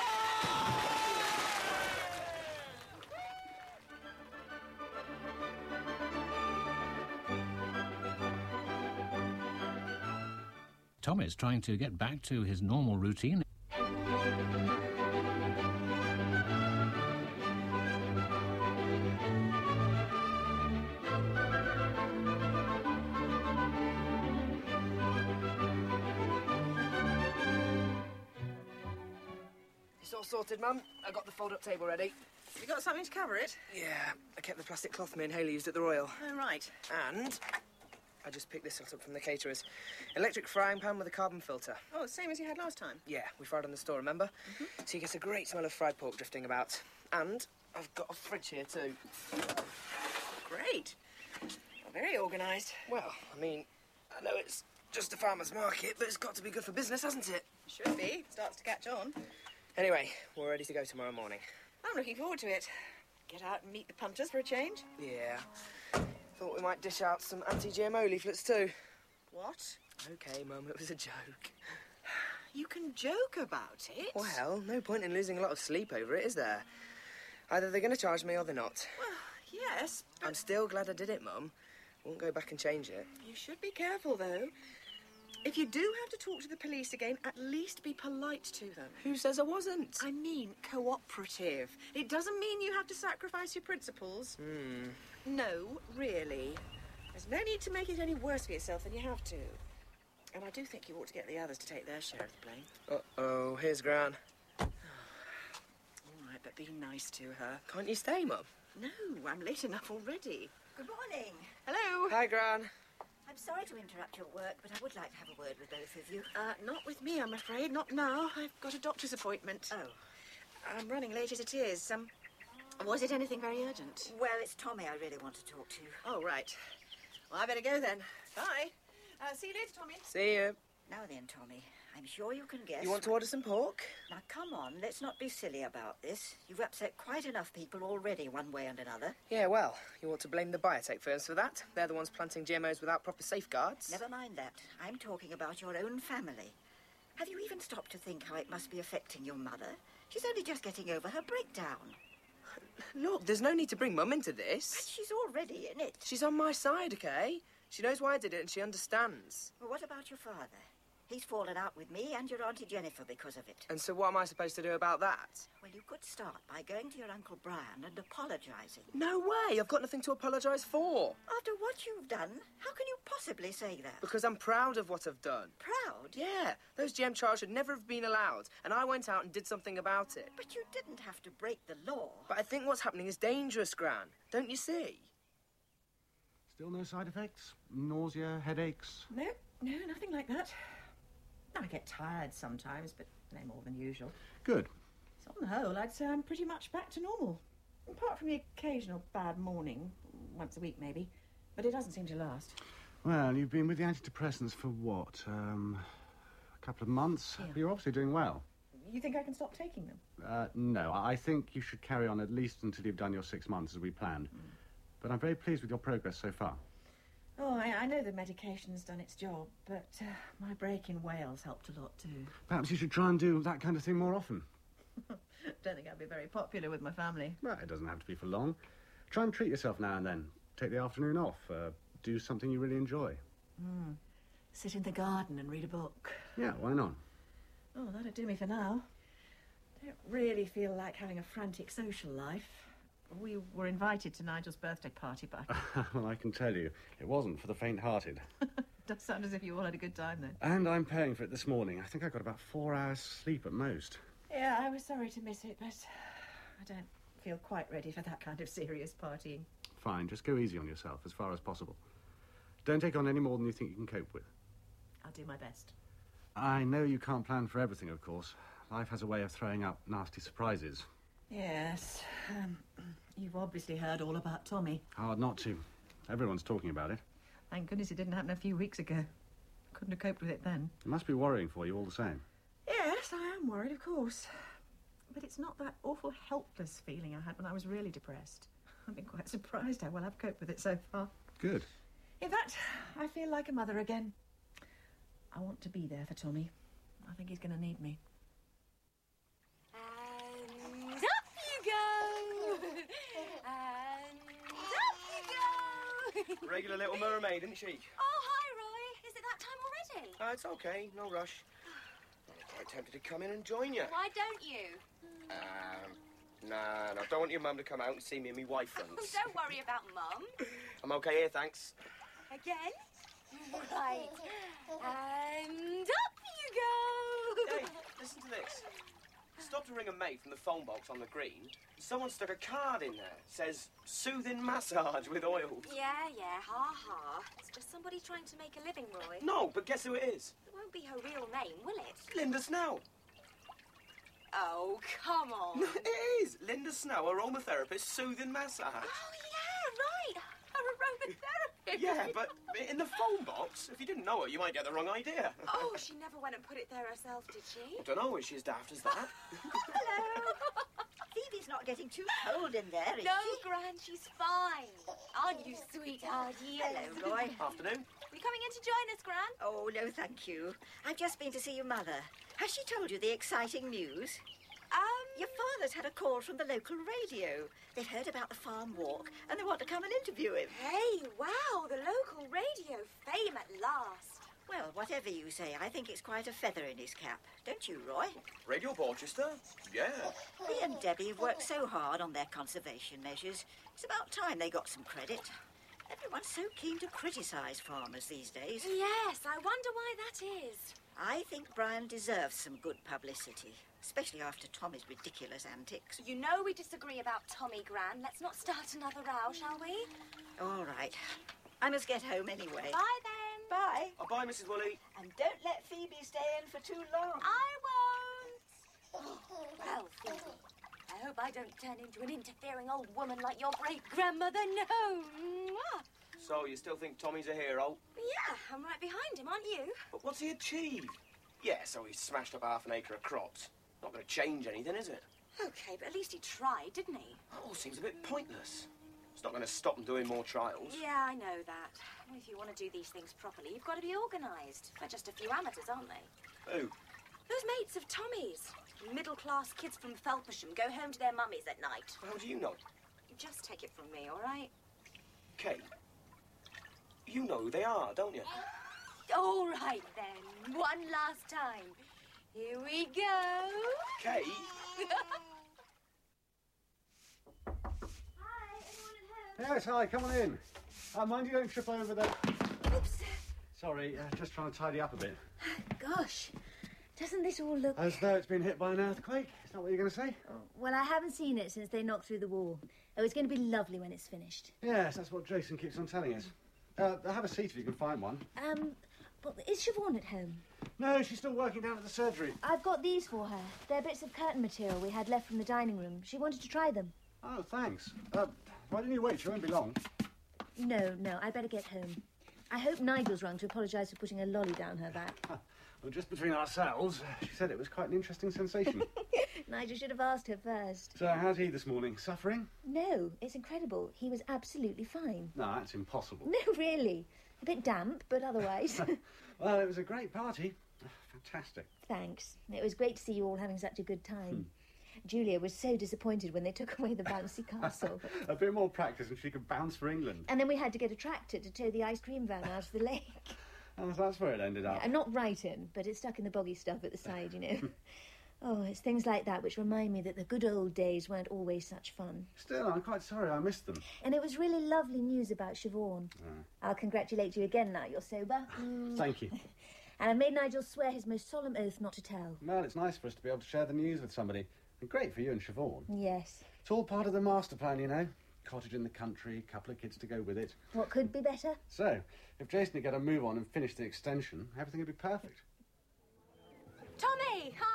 Tom is trying to get back to his normal routine. It's all sorted, Mum. I got the fold-up table ready. You got something to cover it? Yeah, I kept the plastic cloth me and Hayley used at the Royal. Oh, right. And I just picked this lot up from the caterers. Electric frying pan with a carbon filter. Oh, same as you had last time? Yeah, we fried in the store, remember? So you get a great smell of fried pork drifting about. And I've got a fridge here, too. Great. Very organised. Well, I mean, I know it's just a farmer's market, but it's got to be good for business, hasn't it? Should be. Starts to catch on. Anyway, we're ready to go tomorrow morning. I'm looking forward to it. Get out and meet the punters for a change. Yeah. Thought we might dish out some anti-GMO leaflets, too. What? OK, Mum, it was a joke. You can joke about it. Well, no point in losing a lot of sleep over it, is there? Either they're going to charge me or they're not. Well, yes, but... I'm still glad I did it, Mum. Won't go back and change it. You should be careful, though. If you do have to talk to the police again, at least be polite to them. Who says I wasn't? I mean cooperative. It doesn't mean you have to sacrifice your principles. No, really. There's no need to make it any worse for yourself than you have to. And I do think you ought to get the others to take their share of the blame. Uh-oh, here's Gran. All right, but be nice to her. Can't you stay, Mum? No, I'm late enough already. Good morning. Hello. Hi, Gran. I'm sorry to interrupt your work, but I would like to have a word with both of you. Not with me, I'm afraid. Not now. I've got a doctor's appointment. Oh. I'm running late as it is. Was it anything very urgent? Well, it's Tommy I really want to talk to. Oh, right. Well, I better go then. Bye. See you later, Tommy. See you. Now then, Tommy, I'm sure you can guess... You want to order some pork? Now, come on, let's not be silly about this. You've upset quite enough people already, one way and another. Yeah, well, you ought to blame the biotech firms for that. They're the ones planting GMOs without proper safeguards. Never mind that. I'm talking about your own family. Have you even stopped to think how it must be affecting your mother? She's only just getting over her breakdown. Look, there's no need to bring Mum into this. But she's already in it. She's on my side, OK? She knows why I did it and she understands. Well, what about your father? He's fallen out with me and your Auntie Jennifer because of it. And so what am I supposed to do about that? Well, you could start by going to your Uncle Brian and apologising. No way! I've got nothing to apologise for. After what you've done, how can you possibly say that? Because I'm proud of what I've done. Proud? Yeah. Those GM trials should never have been allowed, and I went out and did something about it. But you didn't have to break the law. But I think what's happening is dangerous, Gran. Don't you see? Still no side effects? Nausea, headaches? No, nothing like that. I get tired sometimes, but no more than usual. Good. So on the whole, I'd say I'm pretty much back to normal. Apart from the occasional bad morning, once a week maybe. But it doesn't seem to last. Well, you've been with the antidepressants for what? A couple of months? Yeah. But you're obviously doing well. You think I can stop taking them? No, I think you should carry on at least until you've done your 6 months as we planned. But I'm very pleased with your progress so far. Oh, I know the medication's done its job, but my break in Wales helped a lot too. Perhaps you should try and do that kind of thing more often. Don't think I'd be very popular with my family. Well, it doesn't have to be for long. Try and treat yourself now and then. Take the afternoon off. Do something you really enjoy. Sit in the garden and read a book. Yeah, why not? Oh, that'd do me for now. Don't really feel like having a frantic social life. We were invited to Nigel's birthday party, but Well, I can tell you, it wasn't for the faint-hearted. does sound as if you all had a good time then. And I'm paying for it this morning. I think I got about 4 hours sleep at most. Yeah, I was sorry to miss it, but I don't feel quite ready for that kind of serious partying. Fine, just go easy on yourself as far as possible. Don't take on any more than you think you can cope with. I'll do my best. I know you can't plan for everything, of course, life has a way of throwing up nasty surprises. Yes. You've obviously heard all about Tommy. Hard not to. Everyone's talking about it. Thank goodness it didn't happen a few weeks ago. Couldn't have coped with it then. It must be worrying for you all the same. Yes, I am worried, of course. But it's not that awful helpless feeling I had when I was really depressed. I've been quite surprised how well I've coped with it so far. Good. In fact, I feel like a mother again. I want to be there for Tommy. I think he's going to need me. And up you go! And up you go! Regular little mermaid, isn't she? Oh, hi, Roy. Is it that time already? It's okay, no rush. I'm quite tempted to come in and join you. Why don't you? Nah, I don't want your mum to come out and see me and me wife Oh, friends. don't worry about Mum. I'm okay here, thanks. Again? Right. And up you go! Hey, listen to this. Stopped to ring a mate from the phone box on the green. Someone stuck a card in there. Says, soothing massage with oils. Yeah, ha-ha. It's just somebody trying to make a living, Roy. No, but guess who it is? It won't be her real name, will it? Linda Snell. Oh, come on. It is. Linda Snell, aromatherapist, soothing massage. Oh, yeah, right. Her aromatherapist. Yeah, but in the phone box, if you didn't know her, you might get the wrong idea. Oh, she never went and put it there herself, did she? I don't know, is she as daft as that? Hello. Phoebe's not getting too cold in there, is No, she? Gran, she's fine. Aren't you, sweetheart? Yes. Hello, Roy. Afternoon. Are you coming in to join us, Gran? Oh, no, thank you. I've just been to see your mother. Has she told you the exciting news? Your father's had a call from the local radio. They've heard about the farm walk, and they want to come and interview him. Hey, wow, the local radio fame at last. Well, whatever you say, I think it's quite a feather in his cap. Don't you, Roy? Radio Porchester? Yeah. He and Debbie have worked so hard on their conservation measures. It's about time they got some credit. Everyone's so keen to criticise farmers these days. Yes, I wonder why that is. I think Brian deserves some good publicity, especially after Tommy's ridiculous antics. You know we disagree about Tommy, Gran. Let's not start another row, shall we? All right. I must get home anyway. Bye, then. Bye. Oh, bye, Mrs. Woolley. And don't let Phoebe stay in for too long. I won't. Oh, well, Phoebe, I hope I don't turn into an interfering old woman like your great-grandmother. No. Mwah. So, you still think Tommy's a hero? Yeah, I'm right behind him, aren't you? But what's he achieved? Yeah, so he smashed up half an acre of crops. Not going to change anything, is it? Okay, but at least he tried, didn't he? Oh, seems a bit pointless. It's not going to stop him doing more trials. Yeah, I know that. If you want to do these things properly, you've got to be organised. They're just a few amateurs, aren't they? Who? Those mates of Tommy's. Middle-class kids from Felpersham go home to their mummies at night. How do you know? Just take it from me, all right? Kate, you know who they are, don't you? All right, then. One last time. Here we go. Kate? Yes, hi, come on in. Mind you don't trip over the... Oops. Sorry, just trying to tidy up a bit. Gosh, doesn't this all look... As though it's been hit by an earthquake? Is that what you're going to say? Well, I haven't seen it since they knocked through the wall. Oh, it's going to be lovely when it's finished. Yes, that's what Jason keeps on telling us. Have a seat if you can find one. But is Siobhan at home? No, she's still working down at the surgery. I've got these for her. They're bits of curtain material we had left from the dining room. She wanted to try them. Oh, thanks. Why didn't you wait? She won't be long. No, I better get home. I hope Nigel's rung to apologise for putting a lolly down her back. Well, just between ourselves, she said it was quite an interesting sensation. Nigel should have asked her first. So, how's he this morning? Suffering? No, it's incredible. He was absolutely fine. No, that's impossible. No, really. A bit damp, but otherwise. Well, it was a great party. Fantastic. Thanks. It was great to see you all having such a good time. Julia was so disappointed when they took away the bouncy castle. A bit more practice and she could bounce for England. And then we had to get a tractor to tow the ice cream van out of the lake. Oh, that's where it ended up. Yeah, not right in, but it's stuck in the boggy stuff at the side, you know. Oh, it's things like that which remind me that the good old days weren't always such fun. Still, I'm quite sorry I missed them. And it was really lovely news about Siobhan. I'll congratulate you again now you're sober. Thank you. And I've made Nigel swear his most solemn oath not to tell. Well, it's nice for us to be able to share the news with somebody. And great for you and Siobhan. Yes. It's all part of the master plan, you know. Cottage in the country, couple of kids to go with it. What could be better? So, if Jason had got a move on and finished the extension, everything would be perfect. Tommy, hi.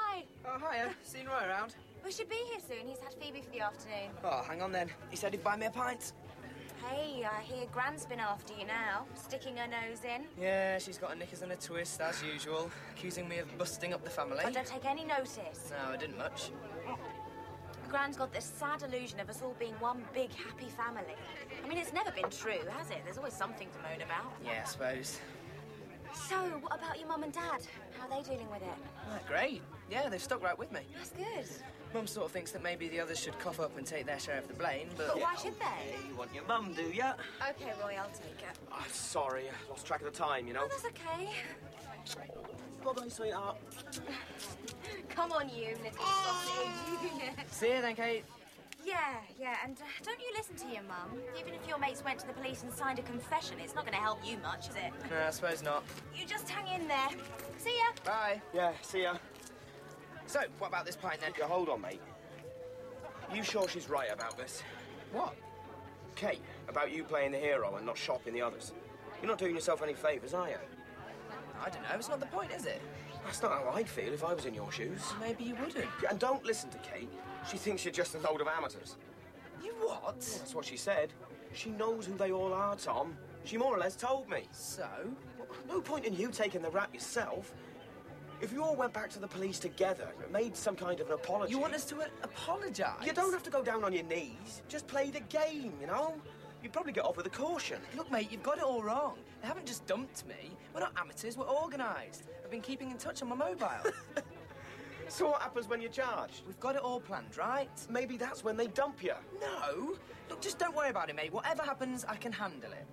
Oh, hiya. Seen Roy around? We should be here soon. He's had Phoebe for the afternoon. Oh, hang on then. He said he'd buy me a pint. Hey, I hear Gran's been after you now, sticking her nose in. Yeah, she's got her knickers in a twist, as usual, accusing me of busting up the family. I don't take any notice. No, I didn't much. Gran's got this sad illusion of us all being one big, happy family. I mean, it's never been true, has it? There's always something to moan about. Yeah, I suppose. So, what about your mum and dad? How are they dealing with it? Oh, great. Yeah, they've stuck right with me. That's good. Mum sort of thinks that maybe the others should cough up and take their share of the blame, but... But why should they? You want your mum, do ya? OK, Roy, I'll take it. Oh, sorry, I lost track of the time, you know. Oh, that's OK. Bye-bye, sweetheart. Come on, you little sausage. See you then, Kate. Yeah, and don't you listen to your mum. Even if your mates went to the police and signed a confession, it's not going to help you much, is it? No, I suppose not. You just hang in there. See ya. Bye. Yeah, see ya. So, what about this pint then? Yeah, hold on, mate. You sure she's right about this? What? Kate, about you playing the hero and not shopping the others. You're not doing yourself any favours, are you? I don't know. It's not the point, is it? That's not how I'd feel if I was in your shoes. Maybe you wouldn't. And don't listen to Kate. She thinks you're just a load of amateurs. You what? Well, that's what she said. She knows who they all are, Tom. She more or less told me. So? Well, no point in you taking the rap yourself. If you all went back to the police together, made some kind of an apology... You want us to apologise? You don't have to go down on your knees. Just play the game, you know? You'd probably get off with a caution. Look, mate, you've got it all wrong. They haven't just dumped me. We're not amateurs, we're organised. I've been keeping in touch on my mobile. So what happens when you're charged? We've got it all planned, right? Maybe that's when they dump you. No. Look, just don't worry about it, mate. Whatever happens, I can handle it.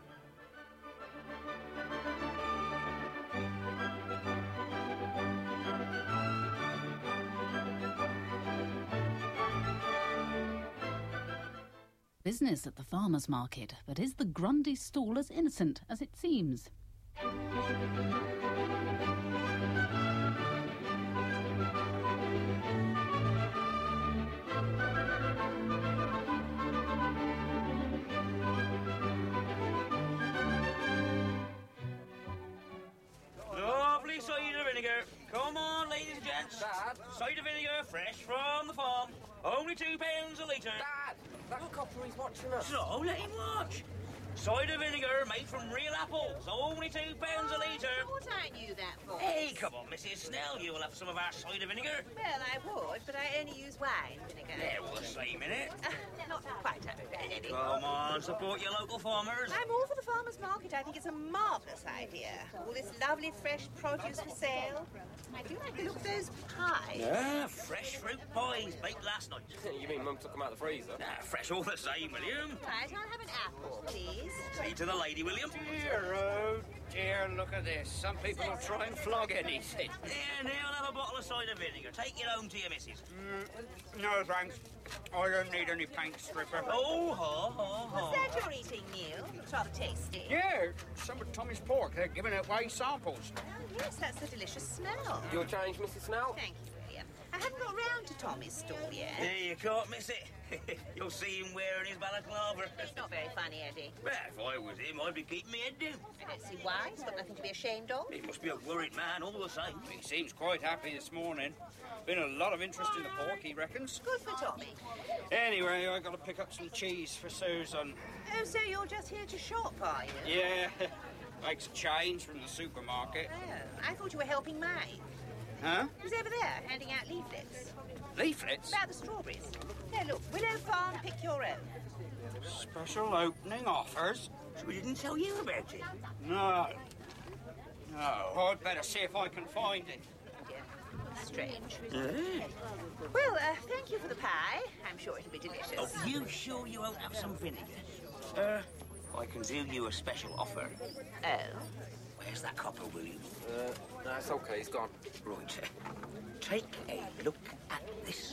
Business at the farmer's market, but is the Grundy stall as innocent as it seems? Lovely cider vinegar. Come on, ladies and gents. Dad? Cider vinegar, fresh from the farm. Only £2 a litre. Dad! That copper is watching us. So let him watch. Cider vinegar made from real apples. Only £2 a litre. What aren't you that for? Hey, come on, Mrs. Snell. You'll have some of our cider vinegar. Well, I would, but I only use wine vinegar. They're all the same, innit? Not quite understanding. Come on, support your local farmers. I'm all for the farmer's market. I think it's a marvellous idea. All this lovely fresh produce for sale. I do like the look of those pies. Yeah, fresh fruit pies baked last night. You mean Mum took them out of the freezer? Nah, fresh all the same, William. Right, I'll have an apple, please. See to the lady, William. Dear, oh dear, look at this. Some people will try and flog anything. Yeah, now I'll have a bottle of cider vinegar. Take it home to your missus. No, thanks. I don't need any paint stripper. Oh, ha, ha, ha. What's that you're eating, Neil? It's rather tasty. Yeah, some of Tommy's pork. They're giving away samples. Oh, yes, that's the delicious smell. Your change, Mrs. Snell? Thank you, William. I haven't got round to Tommy's stall yet. Yeah, you can't miss it. You'll see him wearing his balaclava. It's not very funny, Eddie. Well, if I was him, I'd be keeping my head down. I don't see why. He's got nothing to be ashamed of. He must be a worried man all the same. He seems quite happy this morning. Been a lot of interest in the pork, he reckons. Good for Tommy. Anyway, I got to pick up some cheese for Susan. Oh, so you're just here to shop, are you? Yeah, makes a change from the supermarket. Oh, I thought you were helping May. Huh? He was over there, handing out leaflets. Leaflets? About the strawberries. There, look, Willow Farm, pick your own. Special opening offers. So we didn't tell you about it? No. No, I'd better see if I can find it. Strange. Yeah. Well, thank you for the pie. I'm sure it'll be delicious. Oh, you sure you won't have some vinegar? I can do you a special offer. Oh? Where's that copper, William? No, it's okay, it's gone. Right. Take a look at this.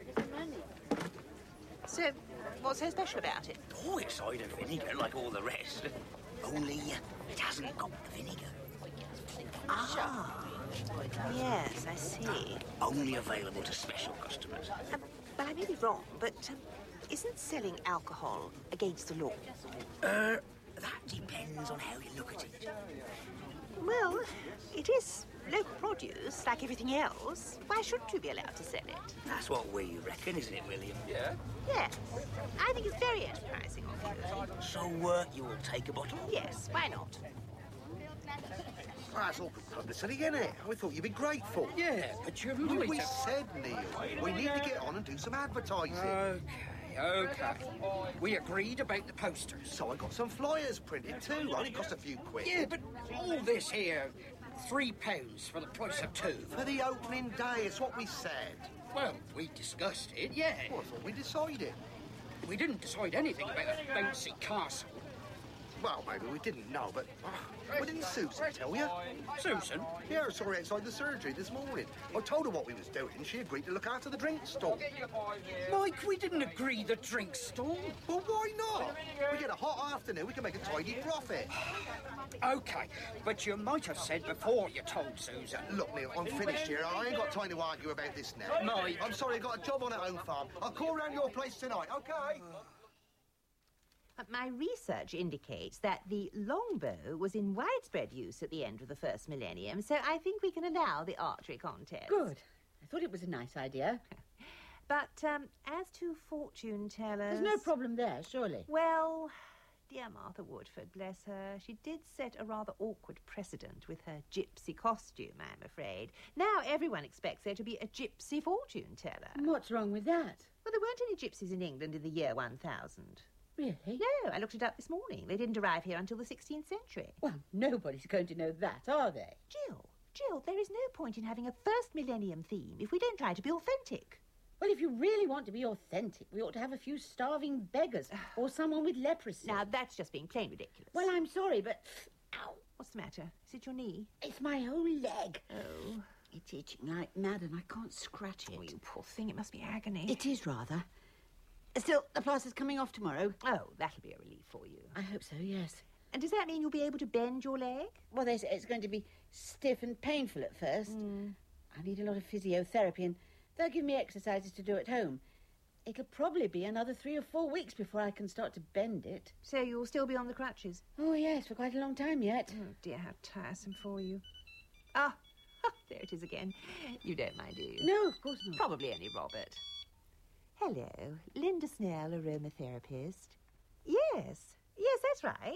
So, what's so special about it? Oh, it's cider vinegar like all the rest. Only it hasn't got the vinegar. Ah. Yes, I see. Only available to special customers. Well, I may be wrong, but isn't selling alcohol against the law? That depends on how you look at it. Well, it is local produce, like everything else. Why shouldn't you be allowed to sell it? That's what we reckon, isn't it, William? Yeah. Yes. I think it's very enterprising of you. So, you'll take a bottle? Yes, why not? Well, that's all good publicity, isn't it? I thought you'd be grateful. Yeah, but you're Like right. we said, Neil, we need to get on and do some advertising. Okay. We agreed about the posters. So I got some flyers printed too. Only cost a few quid. Yeah, but all this here, £3 for the price of 2. For the opening day, it's what we said. Well, we discussed it, yeah. Well, I thought we decided. We didn't decide anything about the bouncy castle. Well, maybe we didn't know, but... Well, didn't Susan tell you? Susan? Yeah, I saw her outside the surgery this morning. I told her what we was doing. She agreed to look after the drink stall. Mike, we didn't agree the drink stall. Well, why not? We get a hot afternoon, we can make a tidy profit. OK, but you might have said before you told Susan. Look, Neil, I'm finished here. I ain't got time to argue about this now. Mike. I'm sorry, I got a job on at home farm. I'll call round your place tonight, OK? My research indicates that the longbow was in widespread use at the end of the first millennium, so I think we can allow the archery contest. Good. I thought it was a nice idea. But as to fortune tellers... There's no problem there, surely. Well, dear Martha Woodford, bless her, she did set a rather awkward precedent with her gypsy costume, I'm afraid. Now everyone expects there to be a gypsy fortune teller. What's wrong with that? Well, there weren't any gypsies in England in the year 1000. Really? No, I looked it up this morning. They didn't arrive here until the 16th century. Well, nobody's going to know that, are they? Jill, there is no point in having a first millennium theme if we don't try to be authentic. Well, if you really want to be authentic, we ought to have a few starving beggars or someone with leprosy. Now, that's just being plain ridiculous. Well, I'm sorry, but... Ow! What's the matter? Is it your knee? It's my whole leg. Oh. It's itching like mad and I can't scratch it. Oh, you poor thing. It must be agony. It is rather. Still, the plaster's coming off tomorrow. Oh, that'll be a relief for you. I hope so, yes. And does that mean you'll be able to bend your leg? Well, they say it's going to be stiff and painful at first. I need a lot of physiotherapy and they'll give me exercises to do at home. It'll probably be another 3 or 4 weeks before I can start to bend it. So you'll still be on the crutches? Oh, yes, for quite a long time yet. Oh, dear, how tiresome for you. Ah, there it is again. You don't mind, do you? No, of course not. Probably only Robert. Hello, Linda Snell, aromatherapist. Yes, that's right.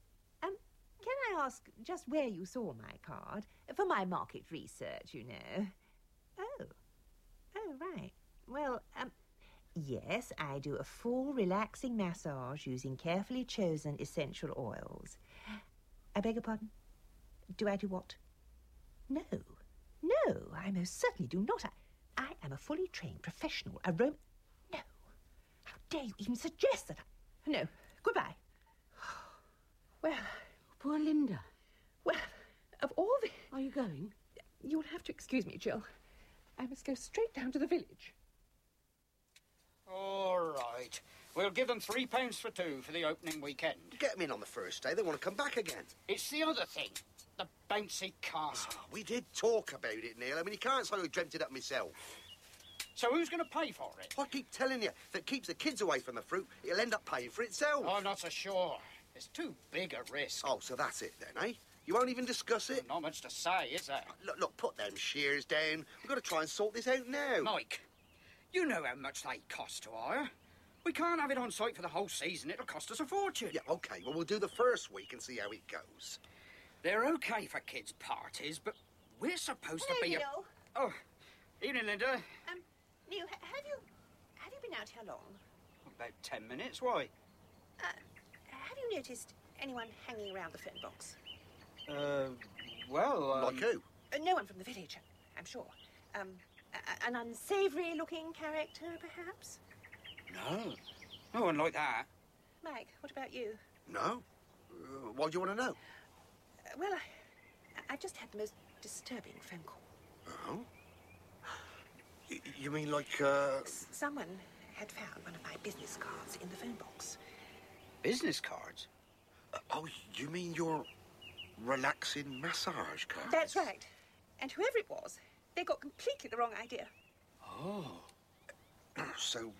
Can I ask just where you saw my card? For my market research, you know. Oh, right. Well, yes, I do a full relaxing massage using carefully chosen essential oils. I beg your pardon? Do I do what? No, I most certainly do not. I am a fully trained professional No. How dare you even suggest that No. Goodbye. Well, poor Linda. Well, of all the... Are you going? You'll have to excuse me, Jill. I must go straight down to the village. All right. We'll give them £3 for 2 for the opening weekend. Get them in on the first day. They want to come back again. It's the other thing. The bouncy castle. We did talk about it, Neil. I mean, you can't say I dreamt it up myself. So who's going to pay for it? I keep telling you, if it keeps the kids away from the fruit, it'll end up paying for itself. I'm not so sure. It's too big a risk. Oh, so that's it then, eh? You won't even discuss it? Not much to say, is there? Look, put them shears down. We've got to try and sort this out now. Mike, you know how much they cost to hire. We can't have it on site for the whole season. It'll cost us a fortune. Yeah, OK. Well, we'll do the first week and see how it goes. They're OK for kids' parties, but we're supposed to be... Neil. Oh, evening, Linda. Neil, have you been out here long? About 10 minutes. Why? Have you noticed anyone hanging around the phone box? Well, Like who? No one from the village, I'm sure. An unsavoury-looking character, perhaps? No. No one like that. Mike, what about you? No? What do you want to know? Well, I just had the most disturbing phone call. Oh? You mean like, Someone had found one of my business cards in the phone box. Business cards? Oh, you mean your relaxing massage card? That's right. And whoever it was, they got completely the wrong idea. Oh. So,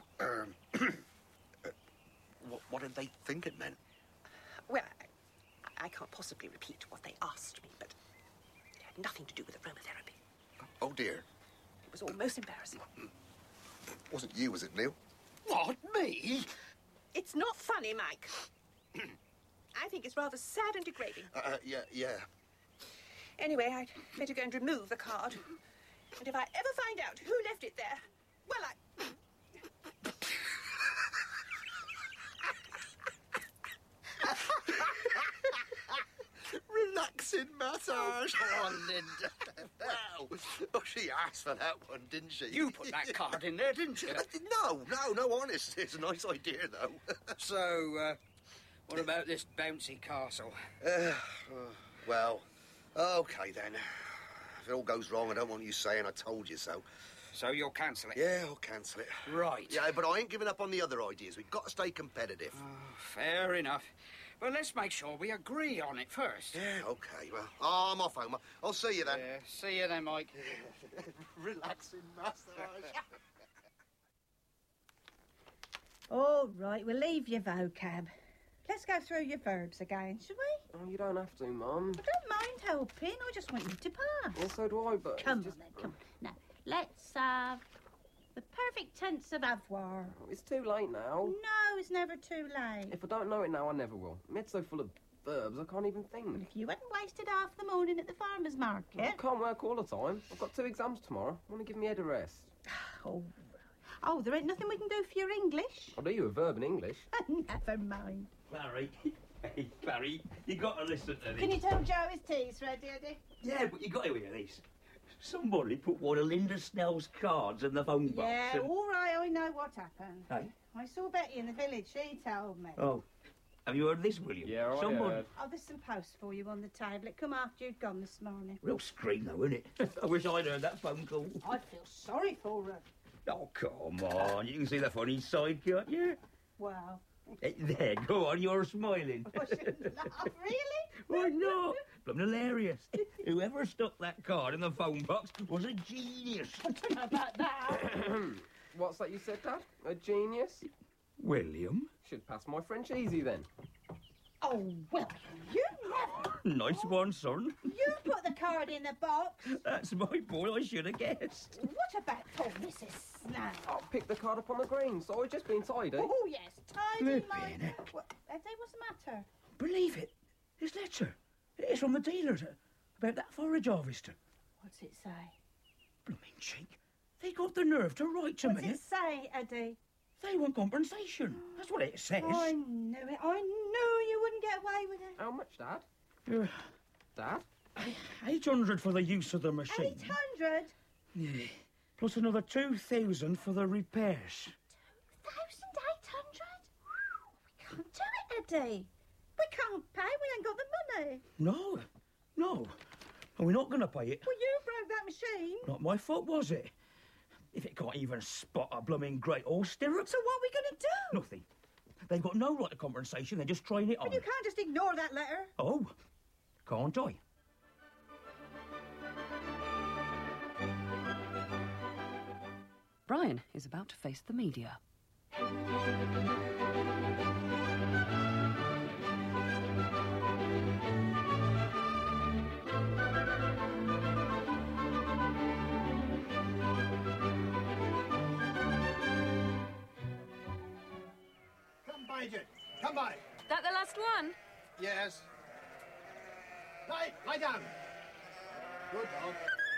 what did they think it meant? Well, I can't possibly repeat what they asked me, but it had nothing to do with aromatherapy. Oh, dear. It was all most embarrassing. Wasn't you, was it, Neil? What, me? It's not funny, Mike. I think it's rather sad and degrading. Yeah. Anyway, I'd better go and remove the card. And if I ever find out who left it there, well, Relaxing massage. Oh, Linda. Wow. Oh, she asked for that one, didn't she? You put that card in there, didn't you? No, honest. It's a nice idea, though. So, what about this bouncy castle? Well, OK, then. If it all goes wrong, I don't want you saying I told you so. So you'll cancel it? Yeah, I'll cancel it. Right. Yeah, but I ain't giving up on the other ideas. We've got to stay competitive. Fair enough. Well, let's make sure we agree on it first. Yeah, OK, well, I'm off home. I'll see you then. Yeah, see you then, Mike. Relaxing massage. All right, we'll leave your vocab. Let's go through your verbs again, shall we? Oh, you don't have to, Mum. I don't mind helping. I just want you to pass. Well, so do I, but... Come on, then, come on. Now, let's have the perfect tense of avoir. Oh, it's too late now. No, it's never too late. If I don't know it now, I never will. My head's so full of verbs, I can't even think. Well, if you hadn't wasted half the morning at the farmer's market... I can't work all the time. I've got 2 exams tomorrow. I want to give me head a rest. Oh, there ain't nothing we can do for your English? I'll do you a verb in English. Never mind. Clary, hey, Clary, you got to listen to this. Can you tell Joe his tea's ready, Eddie? Yeah, but you got to hear this. Somebody put one of Linda Snell's cards in the phone box. Yeah, and... all right, I know what happened. Hey? I saw Betty in the village, she told me. Oh, have you heard this, William? Yeah, I heard. Oh, there's some post for you on the table. It come after you'd gone this morning. Real scream, though, isn't it? I wish I'd heard that phone call. I feel sorry for her. Oh, come on. You can see the funny side, can't you? Wow. Hey, there, go on, you're smiling. I shouldn't laugh, really? Why not? Blooming hilarious. Whoever stuck that card in the phone box was a genius. I don't know about that. What's that you said, Dad? A genius? William? Should pass my French easy, then. Oh, well, you never... Nice one, son. You put the card in the box. That's my boy, I should have guessed. What about poor Mrs. Snell? I'll pick the card up on the green, so I've just been tidy. Oh, yes, tidy, Flipping like... heck. Eddie, what's the matter? Believe it. This letter. It's from the dealer about that forage harvester. What's it say? Blooming cheek. They got the nerve to write to What's me. it say, Eddie? They want compensation. That's what it says. I knew it. I knew you wouldn't get away with it. How much, Dad? Dad? 800 for the use of the machine. 800? Yeah. Plus another 2,000 for the repairs. 2,800? We can't do it, Eddie. We can't pay. We ain't got the money. No. And we're not going to pay it. Well, you broke that machine. Not my fault, was it? If it can't even spot a blooming great horse stirrup. So what are we going to do? Nothing. They've got no right to compensation. They're just trying it on. But you can't just ignore that letter. Oh, can't I? Brian is about to face the media. Come by, Jen. Come by. That the last one? Yes. Lie down. Good dog.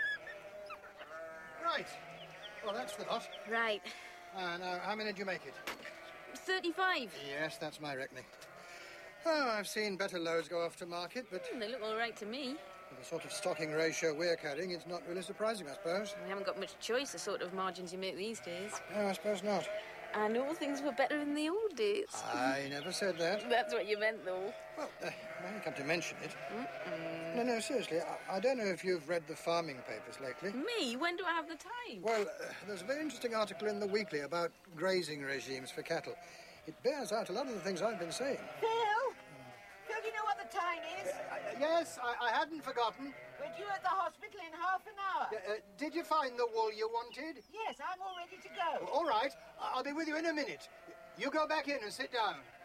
Right. Well, that's the lot. Right. Now, how many did you make it? 35. Yes, that's my reckoning. Oh, I've seen better loads go off to market, but They look all right to me. with the sort of stocking ratio we're carrying, it's not really surprising, I suppose. We haven't got much choice, the sort of margins you make these days. No, I suppose not. And all things were better in the old days. I never said that. That's what you meant, though. Well, now you come to mention it. No, seriously, I don't know if you've read the farming papers lately. Me? When do I have the time? Well, there's a very interesting article in the Weekly about grazing regimes for cattle. It bears out a lot of the things I've been saying. Phil? Phil, do you know what the time is? Yes, I hadn't forgotten. We're due at the hospital in half an hour. Did you find the wool you wanted? Yes, I'm all ready to go. All right, I'll be with you in a minute. You go back in and sit down. Don't be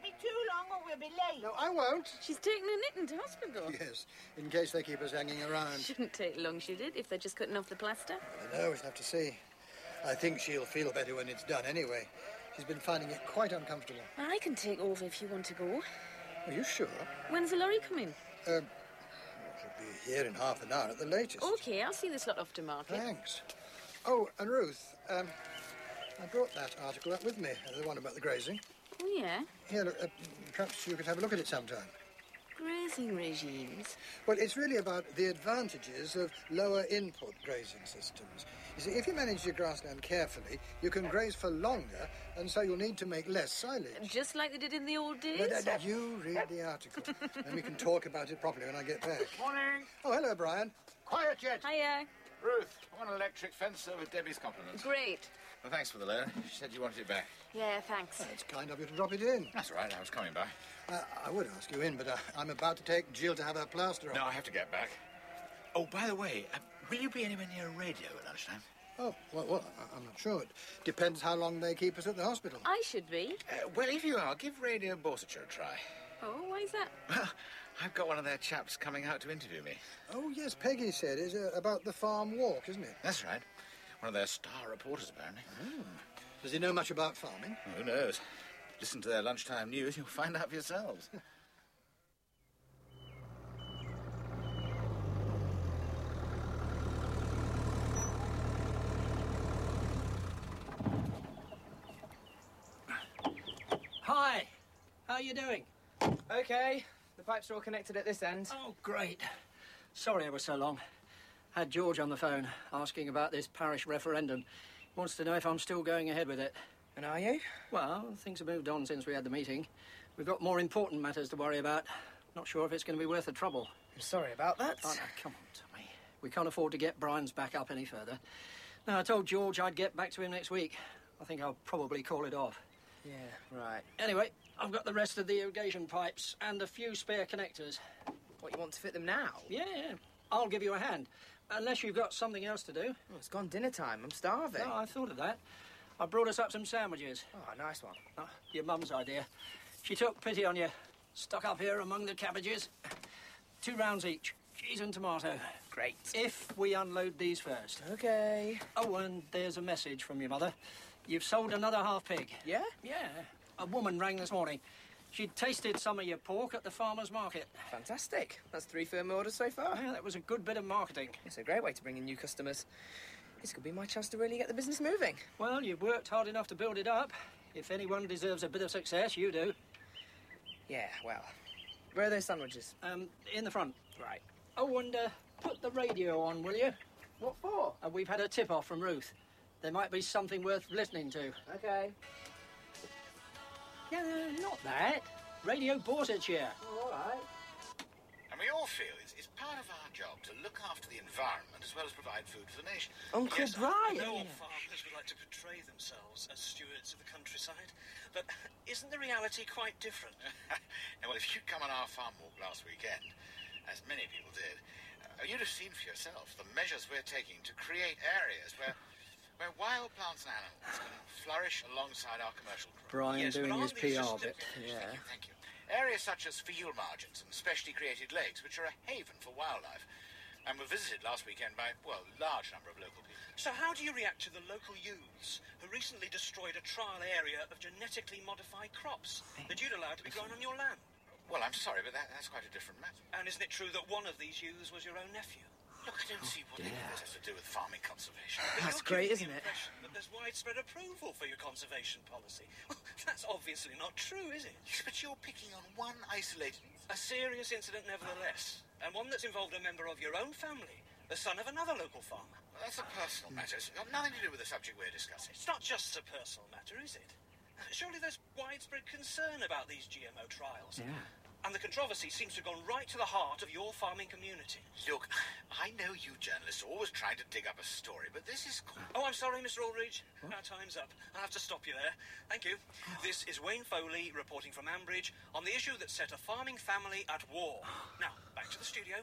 be too long or we'll be late. No, I won't. She's taking her knitting to hospital. Yes, in case they keep us hanging around. Shouldn't take long, should it, if they're just cutting off the plaster? I don't know, we'll have to see. I think she'll feel better when it's done anyway. She's been finding it quite uncomfortable. I can take over if you want to go. Are you sure? When's the lorry coming? She'll be here in half an hour at the latest. OK, I'll see this lot off to market. Thanks. Oh, and Ruth, I brought that article up with me, the one about the grazing. Oh, yeah? Here, look, perhaps you could have a look at it sometime. Grazing regimes? Well, it's really about the advantages of lower input grazing systems. You see, if you manage your grassland carefully, you can graze for longer, and so you'll need to make less silage. Just like they did in the old days? No, you read the article, and we can talk about it properly when I get back. Morning. Oh, hello, Brian. Quiet, Jet. Hiya. Ruth, I want an electric fence with Debbie's compliments. Great. Well, thanks for the loan. She said you wanted it back. Yeah, thanks. It's kind of you to drop it in. That's all right. I was coming by. I would ask you in, but I'm about to take Jill to have her plaster on. No, I have to get back. Oh, by the way, will you be anywhere near a radio at lunchtime? Oh, well, I'm not sure. It depends how long they keep us at the hospital. I should be. Well, if you are, give Radio Borsetshire a try. Oh, why is that? Well, I've got one of their chaps coming out to interview me. Oh, yes, Peggy said. It's about the farm walk, isn't it? That's right. One of their star reporters, apparently. Oh. Does he know much about farming? Who knows? Listen to their lunchtime news, you'll find out for yourselves. Hi. How are you doing? OK. The pipes are all connected at this end. Oh, great. Sorry I was so long. Had George on the phone asking about this parish referendum. Wants to know if I'm still going ahead with it. And are you? Well, things have moved on since we had the meeting. We've got more important matters to worry about. Not sure if it's going to be worth the trouble. I'm sorry about that. Oh, no, come on, Tommy. We can't afford to get Brian's back up any further. Now, I told George I'd get back to him next week. I think I'll probably call it off. Yeah, right. Anyway, I've got the rest of the irrigation pipes and a few spare connectors. What, you want to fit them now? Yeah. I'll give you a hand. Unless you've got something else to do. Oh, it's gone dinner time. I'm starving. No, I thought of that. I brought us up some sandwiches. Oh, nice one. Oh, your mum's idea. She took pity on you. Stuck up here among the cabbages. 2 rounds each. Cheese and tomato. Great. If we unload these first. OK. Oh, and there's a message from your mother. You've sold another half pig. Yeah? Yeah. A woman rang this morning. She'd tasted some of your pork at the farmer's market. Fantastic. That's 3 firm orders so far. Yeah, that was a good bit of marketing. It's a great way to bring in new customers. This could be my chance to really get the business moving. Well, you've worked hard enough to build it up. If anyone deserves a bit of success, you do. Yeah, well. Where are those sandwiches? In the front. Right. Oh, and put the radio on, will you? What for? We've had a tip-off from Ruth. There might be something worth listening to. OK. Yeah, not that. Radio Borsetshire. All right. And we all feel it's part of our job to look after the environment as well as provide food for the nation. Uncle Yes, Brian! I know all farmers would like to portray themselves as stewards of the countryside, but isn't the reality quite different? Well, if you'd come on our farm walk last weekend, as many people did, you'd have seen for yourself the measures we're taking to create areas where wild plants and animals can flourish alongside our commercial crops. Brian doing his PR bit. Yeah. Thank you. Areas such as field margins and specially created lakes, which are a haven for wildlife, and were visited last weekend by, well, a large number of local people. So how do you react to the local youths who recently destroyed a trial area of genetically modified crops that you'd allowed to be grown on your land? Well, I'm sorry, but that's quite a different matter. And isn't it true that one of these youths was your own nephew? Look, I don't see what this has to do with farming conservation. That's great, isn't it? That there's widespread approval for your conservation policy. Well, that's obviously not true, is it? Yes, but you're picking on one isolated... A serious incident nevertheless, and one that's involved a member of your own family, the son of another local farmer. Well, that's a personal matter. It's got nothing to do with the subject we're discussing. It's not just a personal matter, is it? Surely there's widespread concern about these GMO trials. Yeah. And the controversy seems to have gone right to the heart of your farming community. Look, I know you journalists are always trying to dig up a story, but this is... Oh, I'm sorry, Mr. Aldridge. Our time's up. I'll have to stop you there. Thank you. This is Wayne Foley reporting from Ambridge on the issue that set a farming family at war. Now, back to the studio.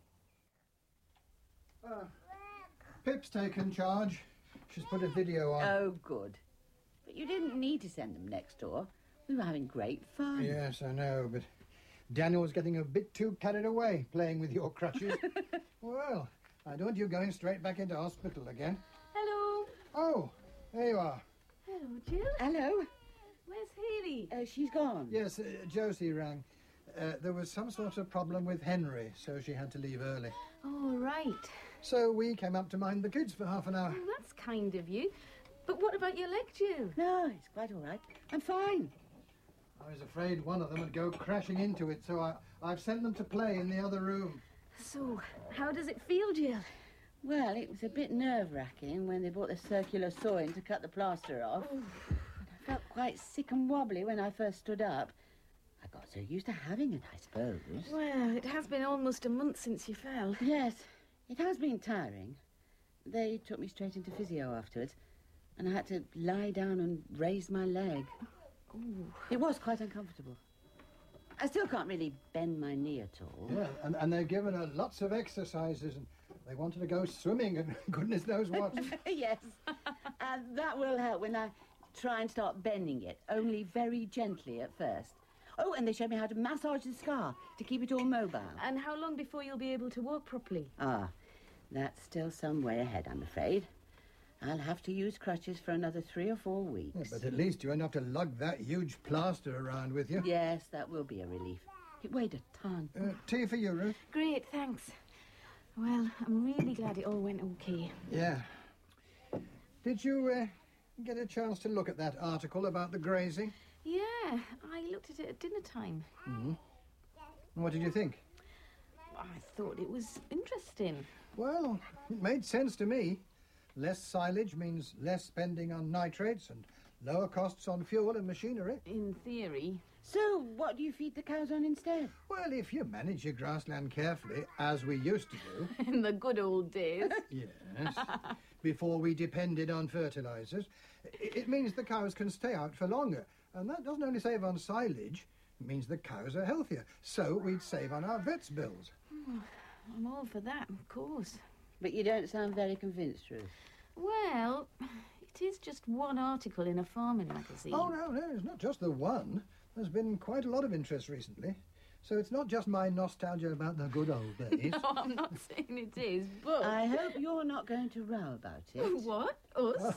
Pip's taken charge. She's put a video on. Oh, good. But you didn't need to send them next door. We were having great fun. Yes, I know, but Daniel was getting a bit too carried away playing with your crutches. Well, I don't want you going straight back into hospital again. Hello. Oh, there you are. Hello, Jill. Hello. Where's Haley? She's gone. Yes, Josie rang. There was some sort of problem with Henry, so she had to leave early. Oh, right. So we came up to mind the kids for half an hour. Oh, that's kind of you. But what about your leg, Jill? No, it's quite all right. I'm fine. I was afraid one of them would go crashing into it, so I've sent them to play in the other room. So, how does it feel, Jill? Well, it was a bit nerve-wracking when they brought the circular saw in to cut the plaster off. Oh. I felt quite sick and wobbly when I first stood up. I got so used to having it, I suppose. Well, it has been almost a month since you fell. Yes, it has been tiring. They took me straight into physio afterwards, and I had to lie down and raise my leg. Ooh. It was quite uncomfortable. I still can't really bend my knee at all. Yeah, and they've given her lots of exercises, and they wanted to go swimming and goodness knows what. Yes, and that will help when I try and start bending it, only very gently at first. Oh, and they showed me how to massage the scar to keep it all mobile. And how long before you'll be able to walk properly? Ah, that's still some way ahead, I'm afraid. I'll have to use crutches for another 3 or 4 weeks. Yeah, but at least you won't have to lug that huge plaster around with you. Yes, that will be a relief. It weighed a ton. Tea for you, Ruth. Great, thanks. Well, I'm really glad it all went okay. Yeah. Did you get a chance to look at that article about the grazing? Yeah, I looked at it at dinner time. Mm-hmm. What did you think? I thought it was interesting. Well, it made sense to me. Less silage means less spending on nitrates and lower costs on fuel and machinery. In theory. So, what do you feed the cows on instead? Well, if you manage your grassland carefully, as we used to do... In the good old days. Yes. Before we depended on fertilisers, it means the cows can stay out for longer. And that doesn't only save on silage, it means the cows are healthier. So we'd save on our vet's bills. I'm all for that, of course. But you don't sound very convinced, Ruth. Well, it is just one article in a farming magazine. Oh, no, it's not just the one. There's been quite a lot of interest recently. So it's not just my nostalgia about the good old days. No, I'm not saying it is, but... I hope you're not going to row about it. What? Us?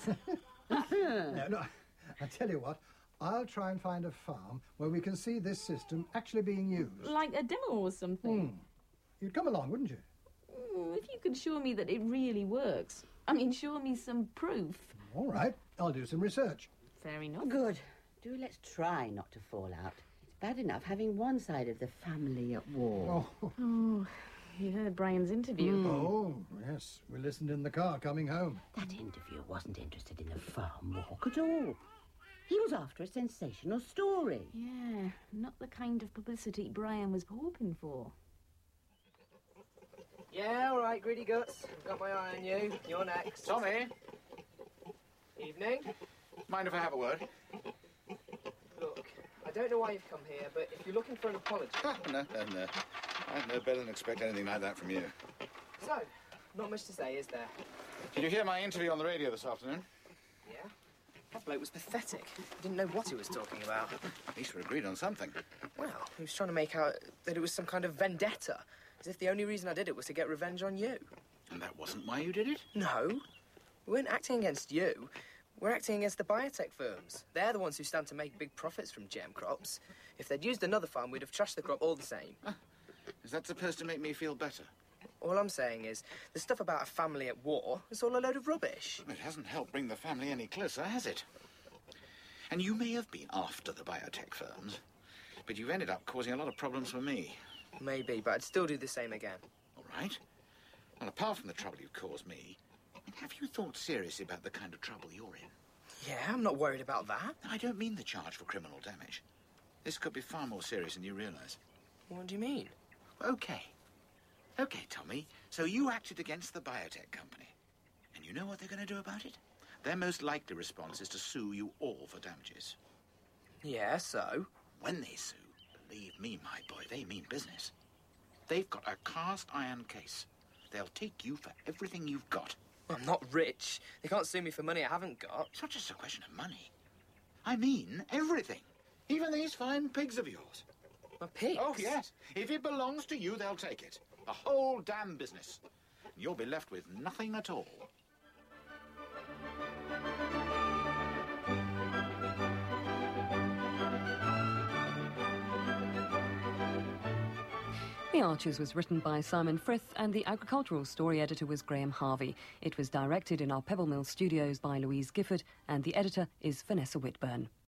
No, I tell you what, I'll try and find a farm where we can see this system actually being used. Like a demo or something? You'd come along, wouldn't you? If you could show me that it really works. I mean, show me some proof. All right, I'll do some research. Fair enough. Good. Do let's try not to fall out. It's bad enough having one side of the family at war. Oh, you heard Brian's interview. Oh, yes. We listened in the car coming home. That interviewer wasn't interested in the farm walk at all. He was after a sensational story. Yeah, not the kind of publicity Brian was hoping for. Yeah, all right, greedy guts. Got my eye on you. You're next. Tommy! Evening. Mind if I have a word? Look, I don't know why you've come here, but if you're looking for an apology... No. I'd no better than expect anything like that from you. So, not much to say, is there? Did you hear my interview on the radio this afternoon? Yeah? That bloke was pathetic. Didn't know what he was talking about. At least we agreed on something. Well, he was trying to make out that it was some kind of vendetta, as if the only reason I did it was to get revenge on you. And that wasn't why you did it? No. We weren't acting against you. We're acting against the biotech firms. They're the ones who stand to make big profits from GM crops. If they'd used another farm, we'd have trashed the crop all the same. Is that supposed to make me feel better? All I'm saying is, the stuff about a family at war is all a load of rubbish. It hasn't helped bring the family any closer, has it? And you may have been after the biotech firms, but you've ended up causing a lot of problems for me. Maybe, but I'd still do the same again. All right. Well, apart from the trouble you've caused me, have you thought seriously about the kind of trouble you're in? Yeah, I'm not worried about that. I don't mean the charge for criminal damage. This could be far more serious than you realise. What do you mean? OK, Tommy. So you acted against the biotech company. And you know what they're going to do about it? Their most likely response is to sue you all for damages. Yeah, so? When they sue, believe me, my boy, they mean business. They've got a cast iron case. They'll take you for everything you've got. I'm not rich. They can't sue me for money I haven't got. It's not just a question of money. I mean everything. Even these fine pigs of yours. My pigs? Oh, yes. If it belongs to you, they'll take it. The whole damn business. You'll be left with nothing at all. The Archers was written by Simon Frith and the agricultural story editor was Graham Harvey. It was directed in our Pebble Mill studios by Louise Gifford and the editor is Vanessa Whitburn.